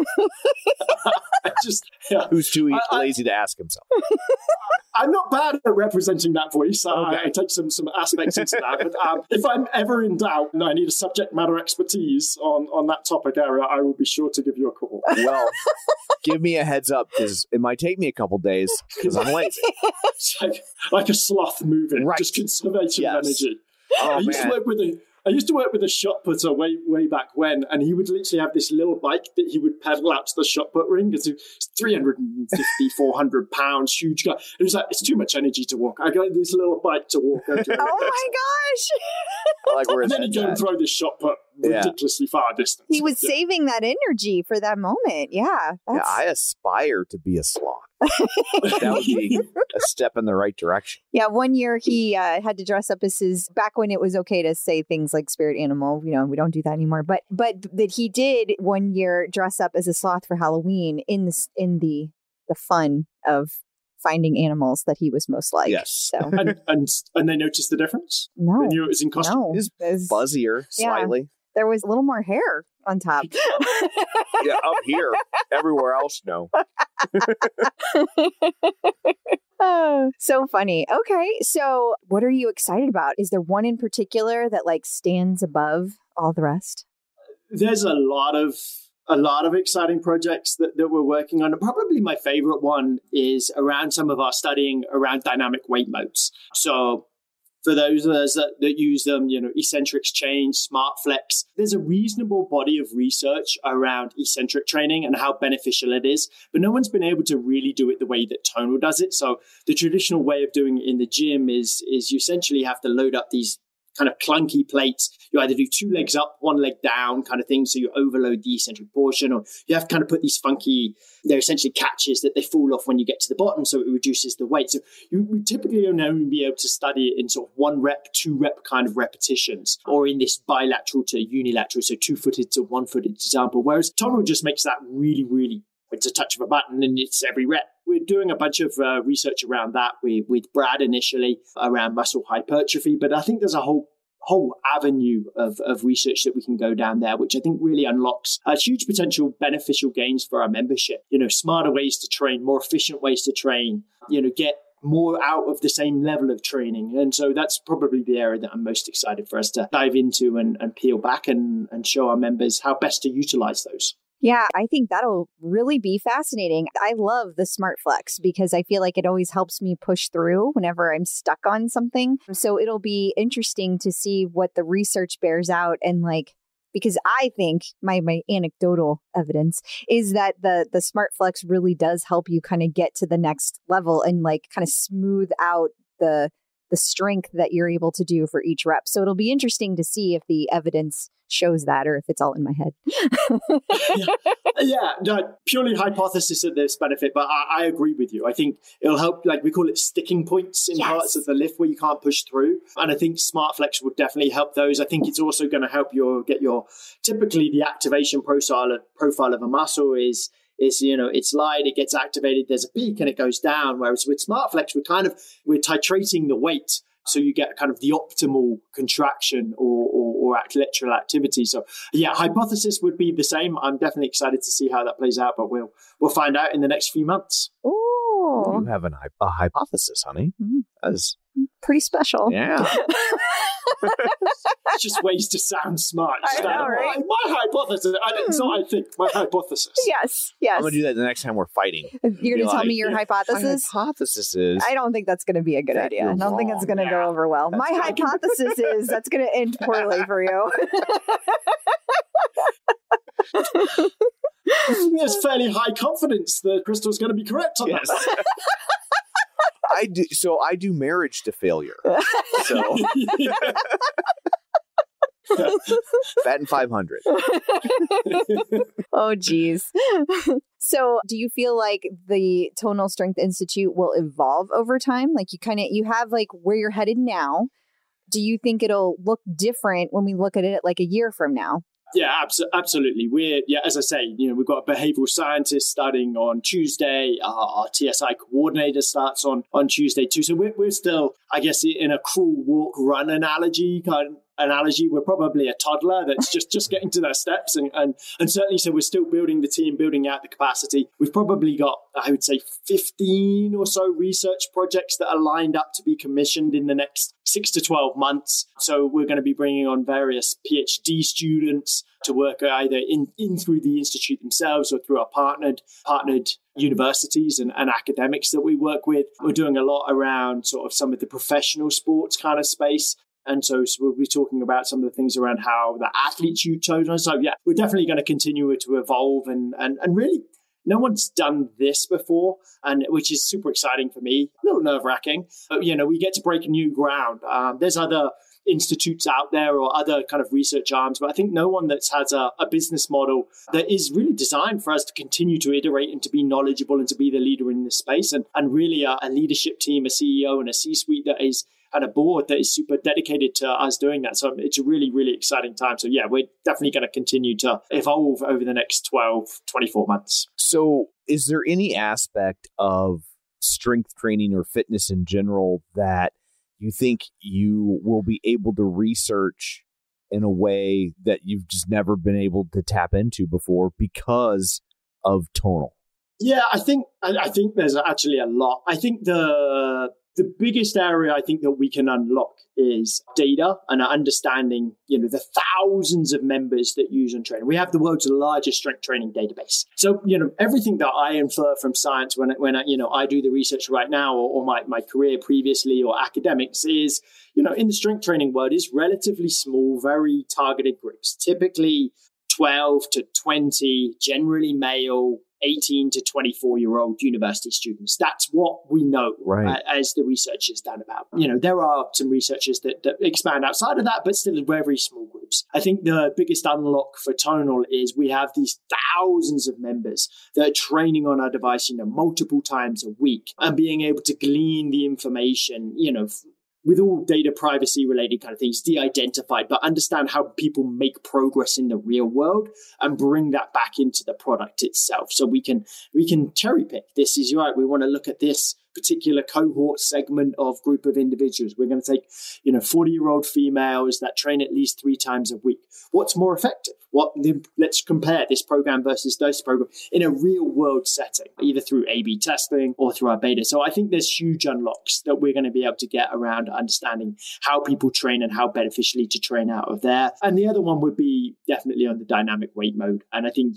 Who's too lazy to ask himself. I'm not bad at representing that voice. Okay. I take some aspects into that. But if I'm ever in doubt and I need a subject matter expertise on that topic area, I will be sure to give you a call. Well, give me a heads up, because it might take me a couple days because I'm lazy. It's like a sloth moving, right. Just conservation of energy. Oh, I used to work with a shot putter way back when, and he would literally have this little bike that he would pedal out to the shot put ring. It's 350, 400 pounds, huge guy. It was like, it's too much energy to walk. I got this little bike to walk. Oh my gosh. And then he'd go and throw this shot put ridiculously far distance. He was saving that energy for that moment. Yeah. I aspire to be a sloth. That would be a step in the right direction. Yeah, one year he had to dress up as back when it was okay to say things like spirit animal. We don't do that anymore. But that he did one year dress up as a sloth for Halloween in the fun of finding animals that he was most like. Yes. So. and they noticed the difference? No. They knew it was in costume? No. It was fuzzier, slightly. Yeah. There was a little more hair on top. Yeah, up here. Everywhere else, no. Oh, so funny. Okay, so what are you excited about? Is there one in particular that stands above all the rest? There's a lot of exciting projects that we're working on. And probably my favorite one is around some of our studying around dynamic weight modes. So for those of us that use them, Eccentrics Change, SmartFlex, there's a reasonable body of research around eccentric training and how beneficial it is, but no one's been able to really do it the way that Tonal does it. So the traditional way of doing it in the gym is you essentially have to load up these kind of clunky plates. You either do 2 legs up, 1 leg down kind of thing, so you overload the eccentric portion, or you have to kind of put these funky, they're essentially catches that they fall off when you get to the bottom, so it reduces the weight. So you would typically only be able to study it in sort of 1 rep, 2 rep kind of repetitions, or in this bilateral to unilateral, so 2-footed to 1-footed example, whereas Tonal just makes that really, really, it's a touch of a button and it's every rep. We're doing a bunch of research around that with Brad initially around muscle hypertrophy, but I think there's a whole avenue of research that we can go down there, which I think really unlocks huge potential beneficial gains for our membership. Smarter ways to train, more efficient ways to train, get more out of the same level of training. And so that's probably the area that I'm most excited for us to dive into and peel back and show our members how best to utilize those. Yeah, I think that'll really be fascinating. I love the SmartFlex because I feel like it always helps me push through whenever I'm stuck on something. So it'll be interesting to see what the research bears out. And because I think my anecdotal evidence is that the SmartFlex really does help you kind of get to the next level and kind of smooth out the the strength that you're able to do for each rep. So it'll be interesting to see if the evidence shows that or if it's all in my head. No, purely hypothesis of this benefit, but I agree with you. I think it'll help, like we call it sticking points in parts of the lift where you can't push through. And I think SmartFlex would definitely help those. I think it's also going to help typically the activation profile of a muscle is it's light, it gets activated, there's a peak and it goes down. Whereas with SmartFlex, we're titrating the weight. So you get kind of the optimal contraction or lateral activity. So hypothesis would be the same. I'm definitely excited to see how that plays out, but we'll find out in the next few months. Ooh. You have a hypothesis, honey. Mm-hmm. That's pretty special. Yeah. It's just ways to sound smart. I know, right? My hypothesis. It's not I think. My hypothesis. Yes. I'm going to do that the next time we're fighting. You're going to tell me your hypothesis? My hypothesis is... I don't think that's going to be a good idea. I don't think it's going to go over well. My hypothesis is that's going to end poorly for you. There's fairly high confidence that Crystal's going to be correct on that. I do marriage to failure. So batting 500. Oh, geez. So do you feel like the Tonal Strength Institute will evolve over time? Like you have like where you're headed now. Do you think it'll look different when we look at it like a year from now? Yeah, absolutely. As I say, we've got a behavioral scientist starting on Tuesday. Our TSI coordinator starts on Tuesday too. So we're still, I guess, in a crawl, walk, run analogy. We're probably a toddler that's just getting to their steps, and certainly so we're still building the team, building out the capacity. We've probably got, I would say, 15 or so research projects that are lined up to be commissioned in the next 6 to 12 months. So we're going to be bringing on various PhD students to work either in through the institute themselves or through our partnered universities and academics that we work with. We're doing a lot around sort of some of the professional sports kind of space. And so we'll be talking about some of the things around how the athletes use Tonal. So we're definitely going to continue to evolve and really no one's done this before, and which is super exciting for me. A little nerve-wracking, but we get to break new ground. There's other institutes out there or other kind of research arms, but I think no one that has a business model that is really designed for us to continue to iterate and to be knowledgeable and to be the leader in this space, and really a leadership team, a CEO and a C-suite that is and a board that is super dedicated to us doing that. So it's a really, really exciting time. So we're definitely going to continue to evolve over the next 12, 24 months. So is there any aspect of strength training or fitness in general that you think you will be able to research in a way that you've just never been able to tap into before because of Tonal? Yeah, I think there's actually a lot. I think the biggest area I think that we can unlock is data and understanding, the thousands of members that use and train. We have the world's largest strength training database. So, everything that I infer from science when I do the research right now or my career previously or academics is, in the strength training world is relatively small, very targeted groups, typically 12 to 20, generally male, 18 to 24-year-old university students. That's what we know as the research is done about. There are some researchers that expand outside of that, but still in very small groups. I think the biggest unlock for Tonal is we have these thousands of members that are training on our device, multiple times a week and being able to glean the information, with all data privacy related kind of things de-identified, but understand how people make progress in the real world and bring that back into the product itself. So we can cherry pick. This is right. We want to look at this particular cohort segment of group of individuals. We're going to take, 40-year-old females that train at least 3 times a week. What's more effective? Let's compare this program versus this program in a real world setting, either through A/B testing or through our beta. So I think there's huge unlocks that we're going to be able to get around understanding how people train and how beneficially to train out of there. And the other one would be definitely on the dynamic weight mode. And I think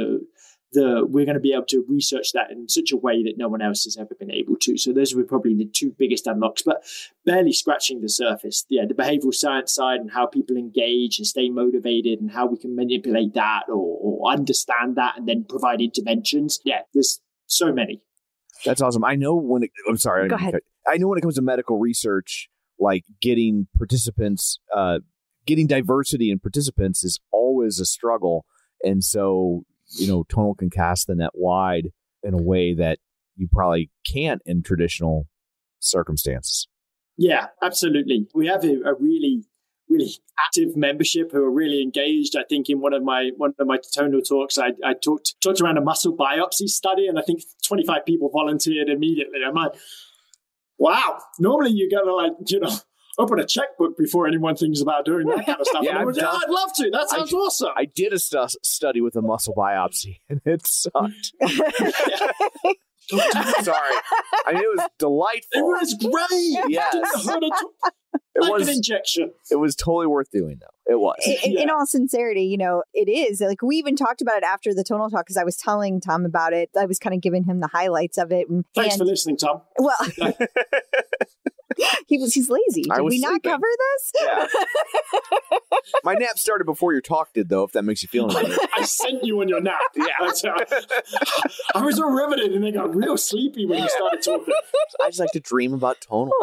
we're going to be able to research that in such a way that no one else has ever been able to. So those were probably the 2 biggest unlocks, but barely scratching the surface. The behavioral science side and how people engage and stay motivated and how we can manipulate that or understand that and then provide interventions. Yeah, there's so many. That's awesome. I know when it comes to medical research, like getting participants, getting diversity in participants is always a struggle. And so, tonal can cast the net wide in a way that you probably can't in traditional circumstances. Yeah, absolutely. We have a really, really active membership who are really engaged. I think in one of my tonal talks, I talked around a muscle biopsy study, and I think 25 people volunteered immediately. I'm like, wow. Normally you gotta open a checkbook before anyone thinks about doing that kind of stuff. Yeah, I'd love to. That sounds awesome. I did a study with a muscle biopsy, and it sucked. Sorry. I mean, it was delightful. It was great. Yes. It was an injection. It was totally worth doing, though. It was. In all sincerity, it is. Like, we even talked about it after the tonal talk because I was telling Tom about it. I was kind of giving him the highlights of it. Thanks for listening, Tom. Well, he's lazy. Did we not cover this? Yeah. My nap started before your talk did, though, if that makes you feel any better. I sent you on your nap. Yeah. I was all riveted and then got real sleepy when you started talking. I just like to dream about tonal.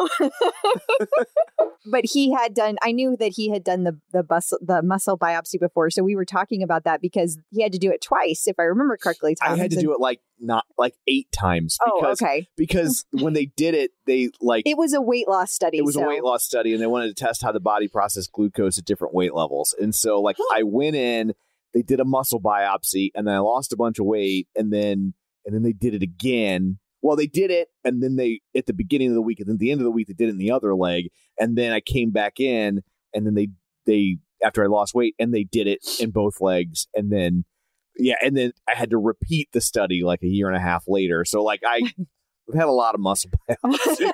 But I knew that he had done the muscle biopsy before. So we were talking about that because he had to do it twice, if I remember correctly, Tom. I had to do it not 8 times. Okay. Because when they did it, it was a weight loss study. It was a weight loss study, and they wanted to test how the body processed glucose at different weight levels. And so I went in, they did a muscle biopsy, and then I lost a bunch of weight, and then they did it again. Well, they did it, and then at the beginning of the week, and then at the end of the week, they did it in the other leg. And then I came back in, and then they after I lost weight, and they did it in both legs. And then, and then I had to repeat the study a year and a half later. So I've had a lot of muscle biopsies.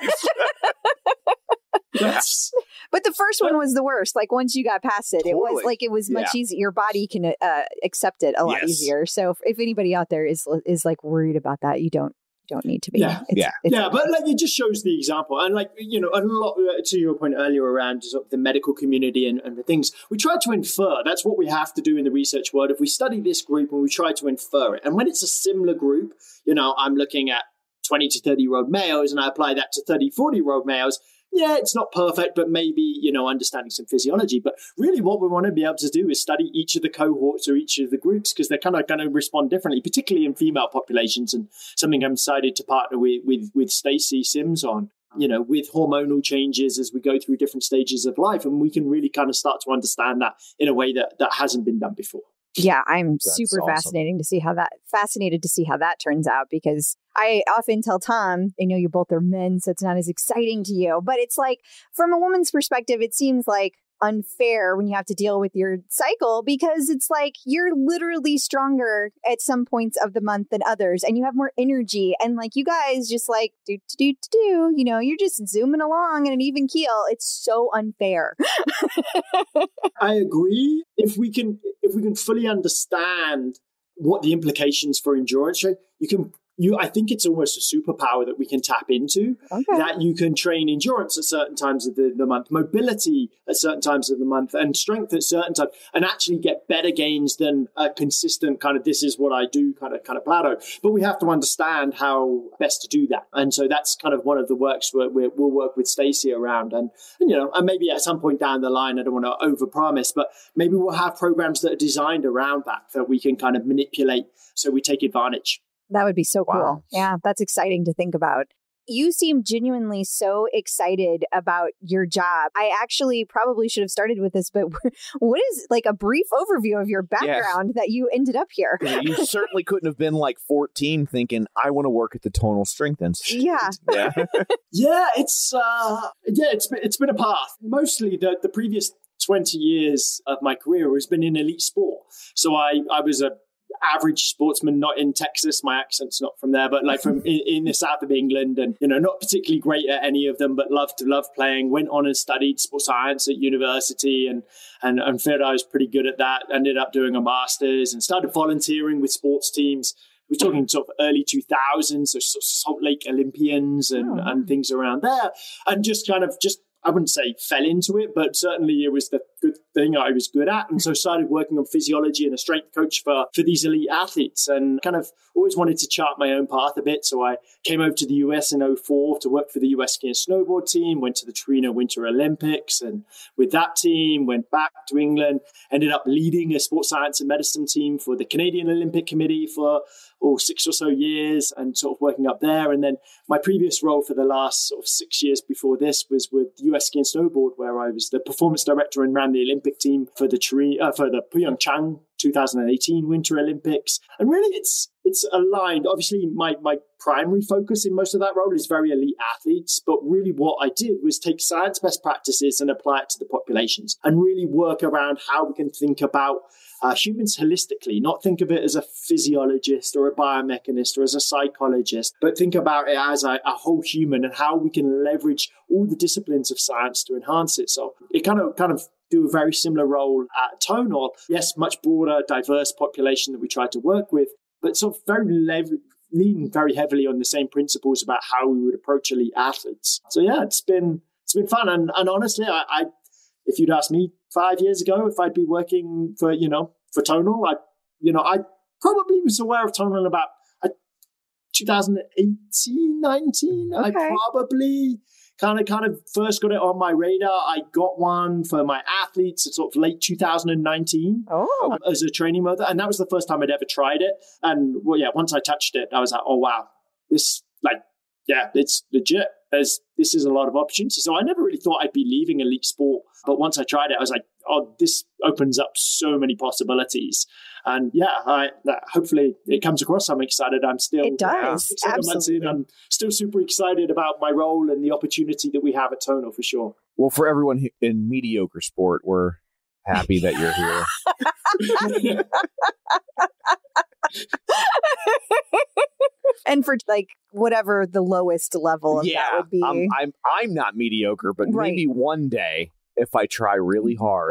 Yes. But the first one was the worst. Once you got past it, totally. it was much easier. Your body can accept it a lot easier. So if anybody out there is worried about that, you don't need to be. Yeah. But it just shows the example. And a lot to your point earlier around sort of the medical community and the things, we try to infer. That's what we have to do in the research world. If we study this group and we try to infer it, and when it's a similar group, I'm looking at 20 to 30-year-old males and I apply that to 30, 40-year-old males, it's not perfect, but maybe, understanding some physiology. But really what we want to be able to do is study each of the cohorts or each of the groups because they're kind of going to respond differently, particularly in female populations. And something I'm decided to partner with Stacey Sims on, with hormonal changes as we go through different stages of life. And we can really kind of start to understand that in a way that hasn't been done before. Yeah, I'm super fascinated to see how that turns out because I often tell Tom, I know you both are men, so it's not as exciting to you, but it's from a woman's perspective, it seems unfair when you have to deal with your cycle because it's you're literally stronger at some points of the month than others and you have more energy and you guys just do you're just zooming along in an even keel. It's so unfair. I agree. If we can fully understand what the implications for endurance are, I think it's almost a superpower that we can tap into, that you can train endurance at certain times of the month, mobility at certain times of the month, and strength at certain times, and actually get better gains than a consistent kind of this is what I do kind of plateau. But we have to understand how best to do that. And so that's kind of one of the works we'll work with Stacey around. And maybe at some point down the line, I don't want to overpromise, but maybe we'll have programs that are designed around that we can kind of manipulate so we take advantage. That would be so cool. Yeah, that's exciting to think about. You seem genuinely so excited about your job. I actually probably should have started with this, but what is a brief overview of your background that you ended up here? You certainly couldn't have been 14 thinking, I want to work at the Tonal Strength Institute. Yeah. Yeah, it's been a path. Mostly the previous 20 years of my career has been in elite sport. So I was a average sportsman, not in Texas. My accent's not from there, but from in the south of England, and not particularly great at any of them, but loved playing. Went on and studied sports science at university, and felt I was pretty good at that. Ended up doing a master's and started volunteering with sports teams. We're talking sort of early 2000s, so sort of Salt Lake Olympians and things around there, and just I wouldn't say fell into it, but certainly it was the good thing I was good at. And so started working on physiology and a strength coach for these elite athletes, and kind of always wanted to chart my own path a bit. So I came over to the US in 2004 to work for the US ski and snowboard team, went to the Torino Winter Olympics. And with that team, went back to England, ended up leading a sports science and medicine team for the Canadian Olympic Committee for 6 or so years, and sort of working up there. And then my previous role for the last sort of 6 years before this was with US Ski and Snowboard, where I was the performance director and ran the Olympic team for the Pyeongchang 2018 Winter Olympics. And really it's aligned. Obviously, my primary focus in most of that role is very elite athletes, but really what I did was take science best practices and apply it to the populations, and really work around how we can think about humans holistically, not think of it as a physiologist or a biomechanist or as a psychologist, but think about it as a whole human, and how we can leverage all the disciplines of science to enhance it. So it kind of do a very similar role at Tonal. Yes, much broader, diverse population that we try to work with, but sort of lean very heavily on the same principles about how we would approach elite athletes. So yeah, it's been fun. And honestly, I if you'd asked me 5 years ago if I'd be working for Tonal, I probably was aware of Tonal about 2018, 19. Okay. I probably kind of first got it on my radar. I got one for my athletes at sort of late 2019 as a training mother. And that was the first time I'd ever tried it. And once I touched it, I was like, oh, wow, it's legit. This is a lot of opportunity. So I never really thought I'd be leaving elite sport. But once I tried it, I was like, oh, this opens up so many possibilities. And hopefully it comes across. I'm excited. It does. Absolutely. I'm still super excited about my role and the opportunity that we have at Tonal for sure. Well, for everyone in mediocre sport, we're happy that you're here. And for whatever the lowest level of that would be. I'm not mediocre, but maybe one day if I try really hard.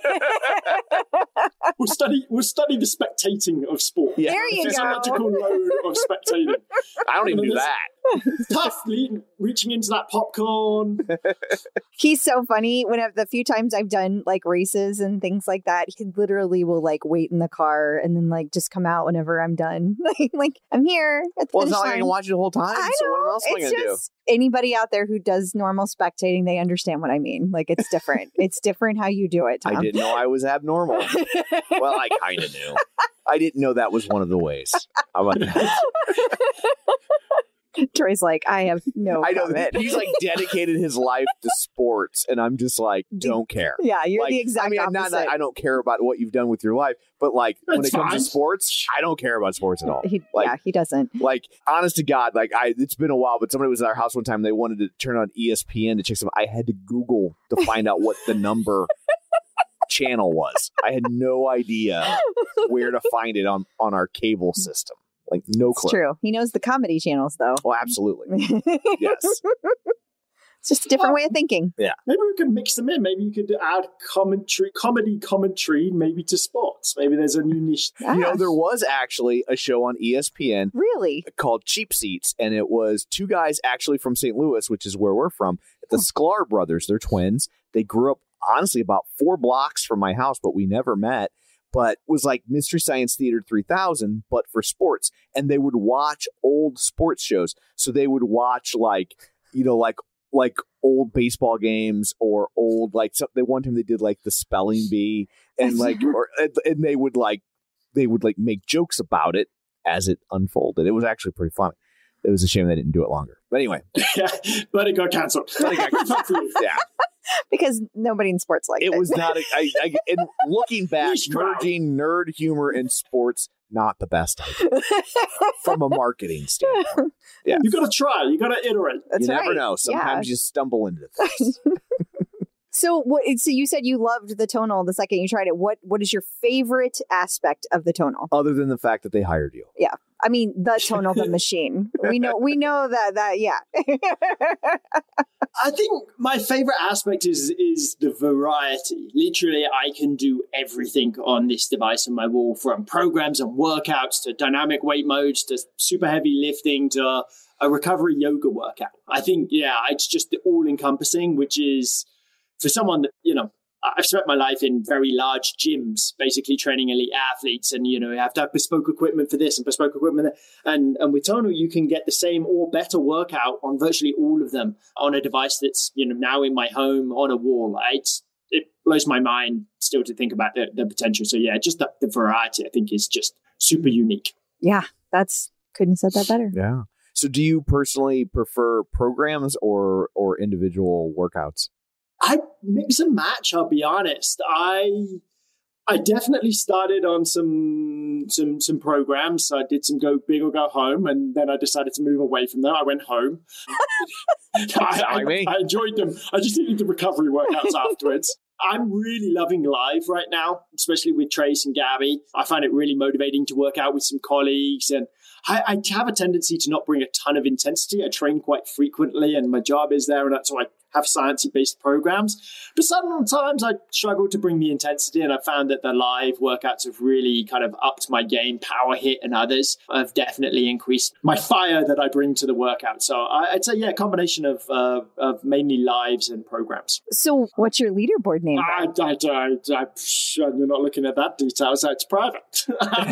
We'll study the spectating of sport. Yeah. There you physiological load of spectating. I don't even do that. Tough reaching into that popcorn. He's so funny. The few times I've done races and things like that, he literally will wait in the car and then just come out whenever I'm done. I'm here at the Well, it's not like I can watch it the whole time. I know. So what else am I going to do? Anybody out there who does normal spectating, they understand what I mean. It's different. It's different how you do it, Tom. I didn't know I was abnormal. Well, I kind of knew. I didn't know that was one of the ways. How about that? Troy's like, I have no comment. He's dedicated his life to sports, and I'm just don't care. Yeah, you're the exact opposite. Not that I don't care about what you've done with your life, but when it comes to sports, I don't care about sports at all. He doesn't. Honest to God, it's been a while, but somebody was at our house one time. They wanted to turn on ESPN to check something. I had to Google to find out what the number channel was. I had no idea where to find it on our cable system. No clue. It's true. He knows the comedy channels, though. Oh, absolutely. Yes. It's just a different way of thinking. Yeah. Maybe we could mix them in. Maybe you could add comedy commentary, maybe to sports. Maybe there's a new niche. Yeah. There was actually a show on ESPN. Really? Called Cheap Seats. And it was two guys actually from St. Louis, which is where we're from. The Sklar brothers. They're twins. They grew up, honestly, about 4 blocks from my house, but we never met. But was like Mystery Science Theater 3000, but for sports. And they would watch old sports shows. So they would watch old baseball games or old they one time they did the spelling bee and and they would make jokes about it as it unfolded. It was actually pretty funny. It was a shame they didn't do it longer. But anyway. Yeah, but it got canceled. Yeah. Because nobody in sports liked it. It was not. And looking back, merging nerd humor and sports, not the best idea from a marketing standpoint. Yeah. You got to try. You got to iterate. That's you never know. Sometimes you stumble into things. So you said you loved the Tonal the second you tried it. What is your favorite aspect of the Tonal? Other than the fact that they hired you. Yeah. I mean, the Tonal, the machine. We know that, yeah. I think my favorite aspect is the variety. Literally, I can do everything on this device on my wall, from programs and workouts to dynamic weight modes to super heavy lifting to a recovery yoga workout. I think, it's just all encompassing, which is for someone that, I've spent my life in very large gyms, basically training elite athletes. And, you have to have bespoke equipment for this and bespoke equipment. And with Tonal, you can get the same or better workout on virtually all of them on a device that's, now in my home on a wall. It blows my mind still to think about the potential. So, just the variety, I think, is just super unique. Yeah, couldn't have said that better. Yeah. So do you personally prefer programs or individual workouts? I mix and match, I'll be honest. I definitely started on some programs. I did some go big or go home, and then I decided to move away from them. I went home. I enjoyed them. I just needed the recovery workouts afterwards. I'm really loving live right now, especially with Trace and Gabby. I find it really motivating to work out with some colleagues, and I have a tendency to not bring a ton of intensity. I train quite frequently, and my job is there, and that's why I have sciencey-based programs. But sometimes I struggle to bring the intensity, and I found that the live workouts have really kind of upped my game. Power Hit and others have definitely increased my fire that I bring to the workout. So I'd say, a combination of mainly lives and programs. So what's your leaderboard name? You're not looking at that detail, so it's private.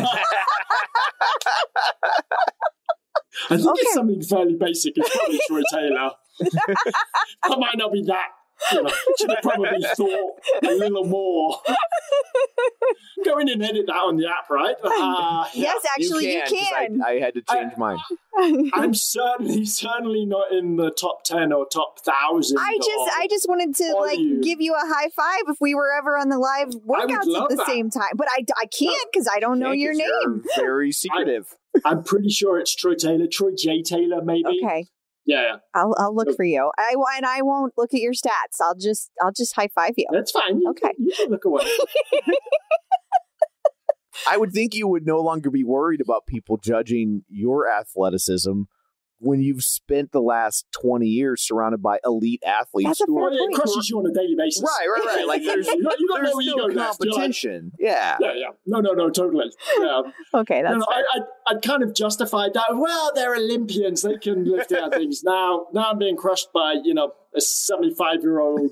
I think it's something fairly basic. It's probably Troy Taylor. I might not be that. Should have probably thought a little more. Go in and edit that on the app, right? Yes, actually, you can. I had to change mine. I'm certainly not in the top 10 or top 1,000. I just wanted to give you a high five if we were ever on the live workouts at the same time. But I can't because I don't know your name. You're very secretive. I'm pretty sure it's Troy Taylor, Troy J. Taylor, maybe. Okay. Yeah. I'll look for you. I won't look at your stats. I'll just high five you. That's fine. Okay. You can look away. I would think you would no longer be worried about people judging your athleticism when you've spent the last 20 years surrounded by elite athletes. It crushes you on a daily basis. Right. Like there's no competition. Yeah. No, totally. Yeah. Okay, that's I'd kind of justified that. Well, they're Olympians. They can lift their things. Now I'm being crushed by, a 75-year-old,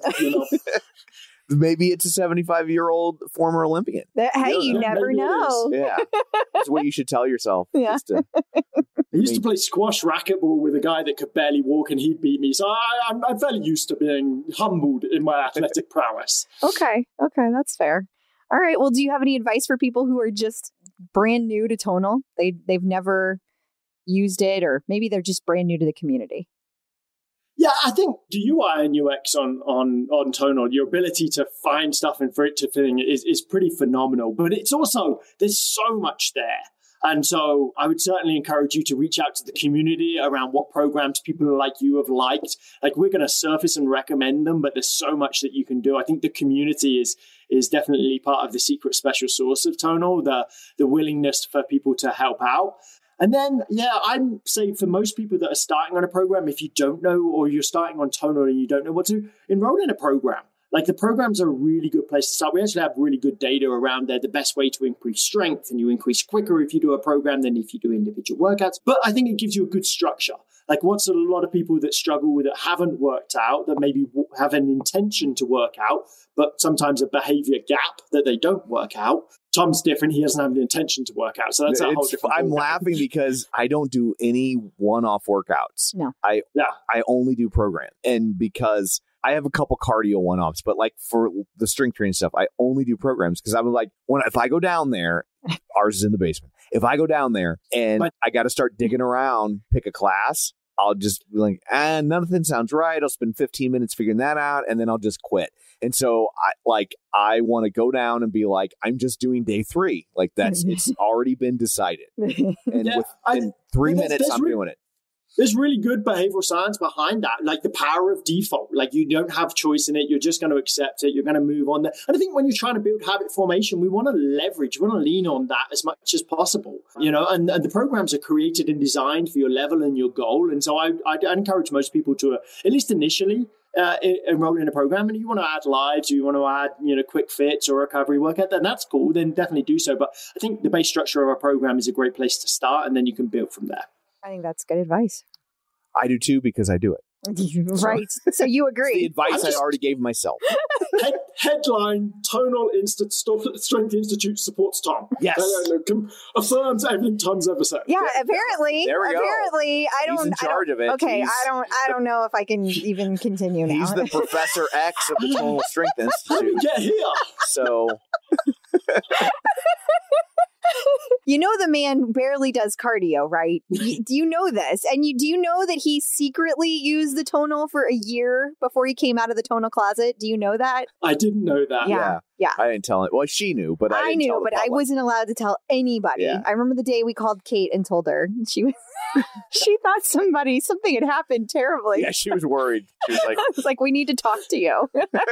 Maybe it's a 75-year-old former Olympian. Hey, you never know. Yeah. That's what you should tell yourself. Yeah. I used to play squash racquetball with a guy that could barely walk, and he'd beat me. So I'm fairly used to being humbled in my athletic prowess. Okay, that's fair. All right. Well, do you have any advice for people who are just brand new to Tonal? They've never used it, or maybe they're just brand new to the community? Yeah, I think the UI and UX on Tonal, your ability to find stuff and for it to fit is pretty phenomenal. But it's also, there's so much there. And so I would certainly encourage you to reach out to the community around what programs people like you have liked. Like, we're going to surface and recommend them, but there's so much that you can do. I think the community is definitely part of the secret special sauce of Tonal, the willingness for people to help out. And then, I'm saying for most people that are starting on a program, if you don't know, or you're starting on Tonal and you don't know what to, enroll in a program. Like, the programs are a really good place to start. We actually have really good data around there, the best way to increase strength, and you increase quicker if you do a program than if you do individual workouts. But I think it gives you a good structure. Like, what's a lot of people that struggle with it haven't worked out, that maybe have an intention to work out, but sometimes a behavior gap that they don't work out. Tom's different. He doesn't have the intention to work out. So that's a whole different I'm laughing because I don't do any one-off workouts. No. I only do program. And because I have a couple cardio one-offs, but like for the strength training stuff, I only do programs because I'm like, if I go down there, ours is in the basement. If I go down there and I got to start digging around, pick a class, I'll just be like, nothing sounds right. I'll spend 15 minutes figuring that out, and then I'll just quit. And so I want to go down and be like, I'm just doing day 3. Like, it's already been decided. And in 3 minutes, I'm doing it. There's really good behavioral science behind that, like the power of default. Like, you don't have choice in it. You're just going to accept it. You're going to move on there. And I think when you're trying to build habit formation, we want to leverage, we want to lean on that as much as possible, and the programs are created and designed for your level and your goal. And so I'd encourage most people to, at least initially, enroll in a program and you want to add lives, you want to add, quick fits or recovery workout, then that's cool. Then definitely do so. But I think the base structure of our program is a great place to start, and then you can build from there. I think that's good advice. I do too, because I do it. Right. So you agree. The advice I already gave myself. Headline, Tonal Strength Institute supports Tom. Yes. Affirms everything Tom's ever said. Yeah, apparently. There we go. Apparently, He's in charge of it. Okay, I don't know if I can even continue now. He's the Professor X of the Tonal Strength Institute. How did we get here? So... You know the man barely does cardio, right? Do you know this? And do you know that he secretly used the Tonal for a year before he came out of the Tonal closet? Do you know that? I didn't know that. Yeah. I didn't tell it. Well, she knew, but I knew, but I wasn't allowed to tell anybody. Yeah. I remember the day we called Kate and told her. She thought something had happened terribly. Yeah, she was worried. She was like, it's like, we need to talk to you.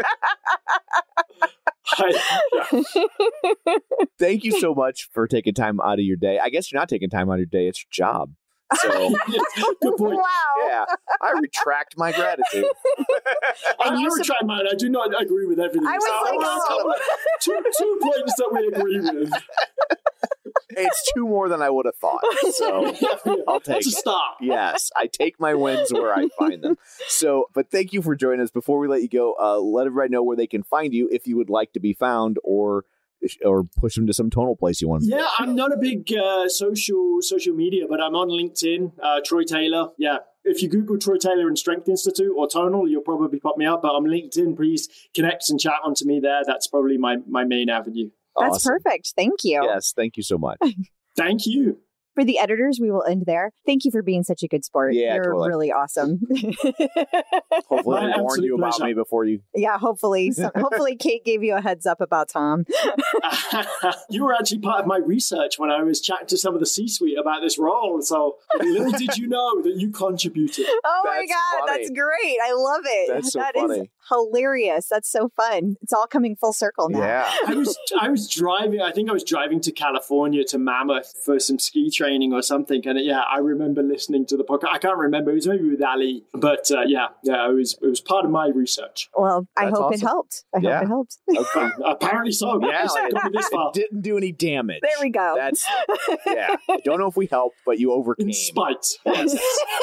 Thank you so much for taking time out of your day. I guess you're not taking time out of your day. It's your job. So, good point. Wow. Yeah, I retract my gratitude. I retract mine. I do not agree with everything. I was like, two points that we agree with. It's two more than I would have thought. So I'll take It's a start. Yes, I take my wins where I find them. So, but thank you for joining us. Before we let you go, let everybody know where they can find you if you would like to be found, or push them to some tonal place you want. Yeah, I'm not a big social media, but I'm on LinkedIn. Troy Taylor. Yeah. If you Google Troy Taylor and Strength Institute or Tonal, you'll probably pop me up. But I'm LinkedIn. Please connect and chat onto me there. That's probably my main avenue. That's awesome. Perfect. Thank you. Yes, thank you so much. Thank you. For the editors, we will end there. Thank you for being such a good sport. Yeah, You're totally. really awesome. Hopefully I warned you about me before you. Yeah, hopefully. Hopefully Kate gave you a heads up about Tom. You were actually part of my research when I was chatting to some of the C-suite about this role. So little did you know that you contributed. Oh my That's God, funny. that's great. I love it. That's so That funny. is hilarious. That's so fun. It's all coming full circle now. Yeah. I was driving. I think I was driving to California to Mammoth for some ski training or something. And I remember listening to the podcast. I can't remember. It was maybe with Ali, but it was part of my research. Well, I That's hope awesome. it helped. I Yeah. hope it helped. Okay. Apparently so. Yeah, Got me this far. it didn't do any damage. There we go. That's yeah. I don't know if we helped, but you overcame. In spite. Yes.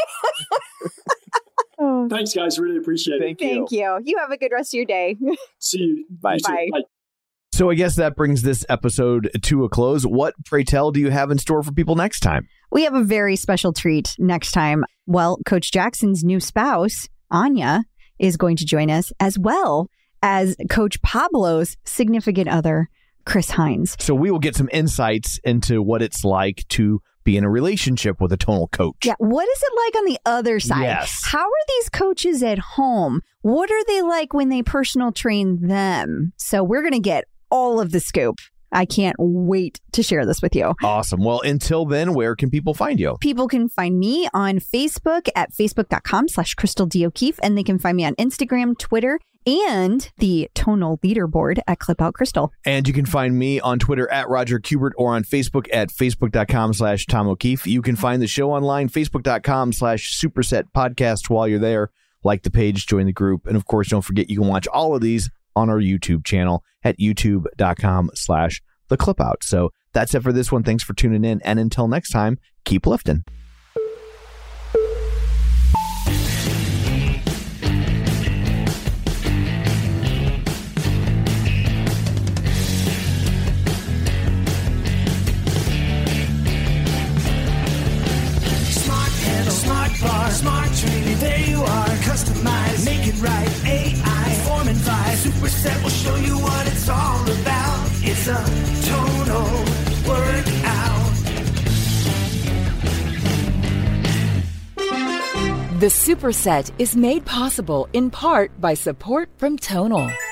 Oh, Thanks, guys. Really appreciate it. thank you. You have a good rest of your day. See you. Bye. You too. Bye. Bye. So I guess that brings this episode to a close. What, pray tell, do you have in store for people next time? We have a very special treat next time. Well, Coach Jackson's new spouse, Anya, is going to join us, as well as Coach Pablo's significant other, Chris Hines. So we will get some insights into what it's like to be in a relationship with a tonal coach. Yeah, what is it like on the other side? Yes. How are these coaches at home? What are they like when they personal train them? So we're going to get all of the scoop. I can't wait to share this with you. Awesome. Well, until then, where can people find you? People can find me on Facebook at facebook.com/Crystal D. O'Keefe, and they can find me on Instagram, Twitter, and the tonal leaderboard at Clip Out Crystal. And you can find me on Twitter at Roger Kubert or on Facebook at facebook.com/Tom O'Keefe. You can find the show online, facebook.com/Superset Podcast while you're there. Like the page, join the group. And of course, don't forget you can watch all of these on our YouTube channel at youtube.com/The Clip Out. So that's it for this one. Thanks for tuning in. And until next time, keep lifting. Smart handle, smart bar, smart training. There you are, customize, make it right. AI, Form and Vibe, Superset will show you what it's all about. It's a tonal workout. The Superset is made possible in part by support from Tonal.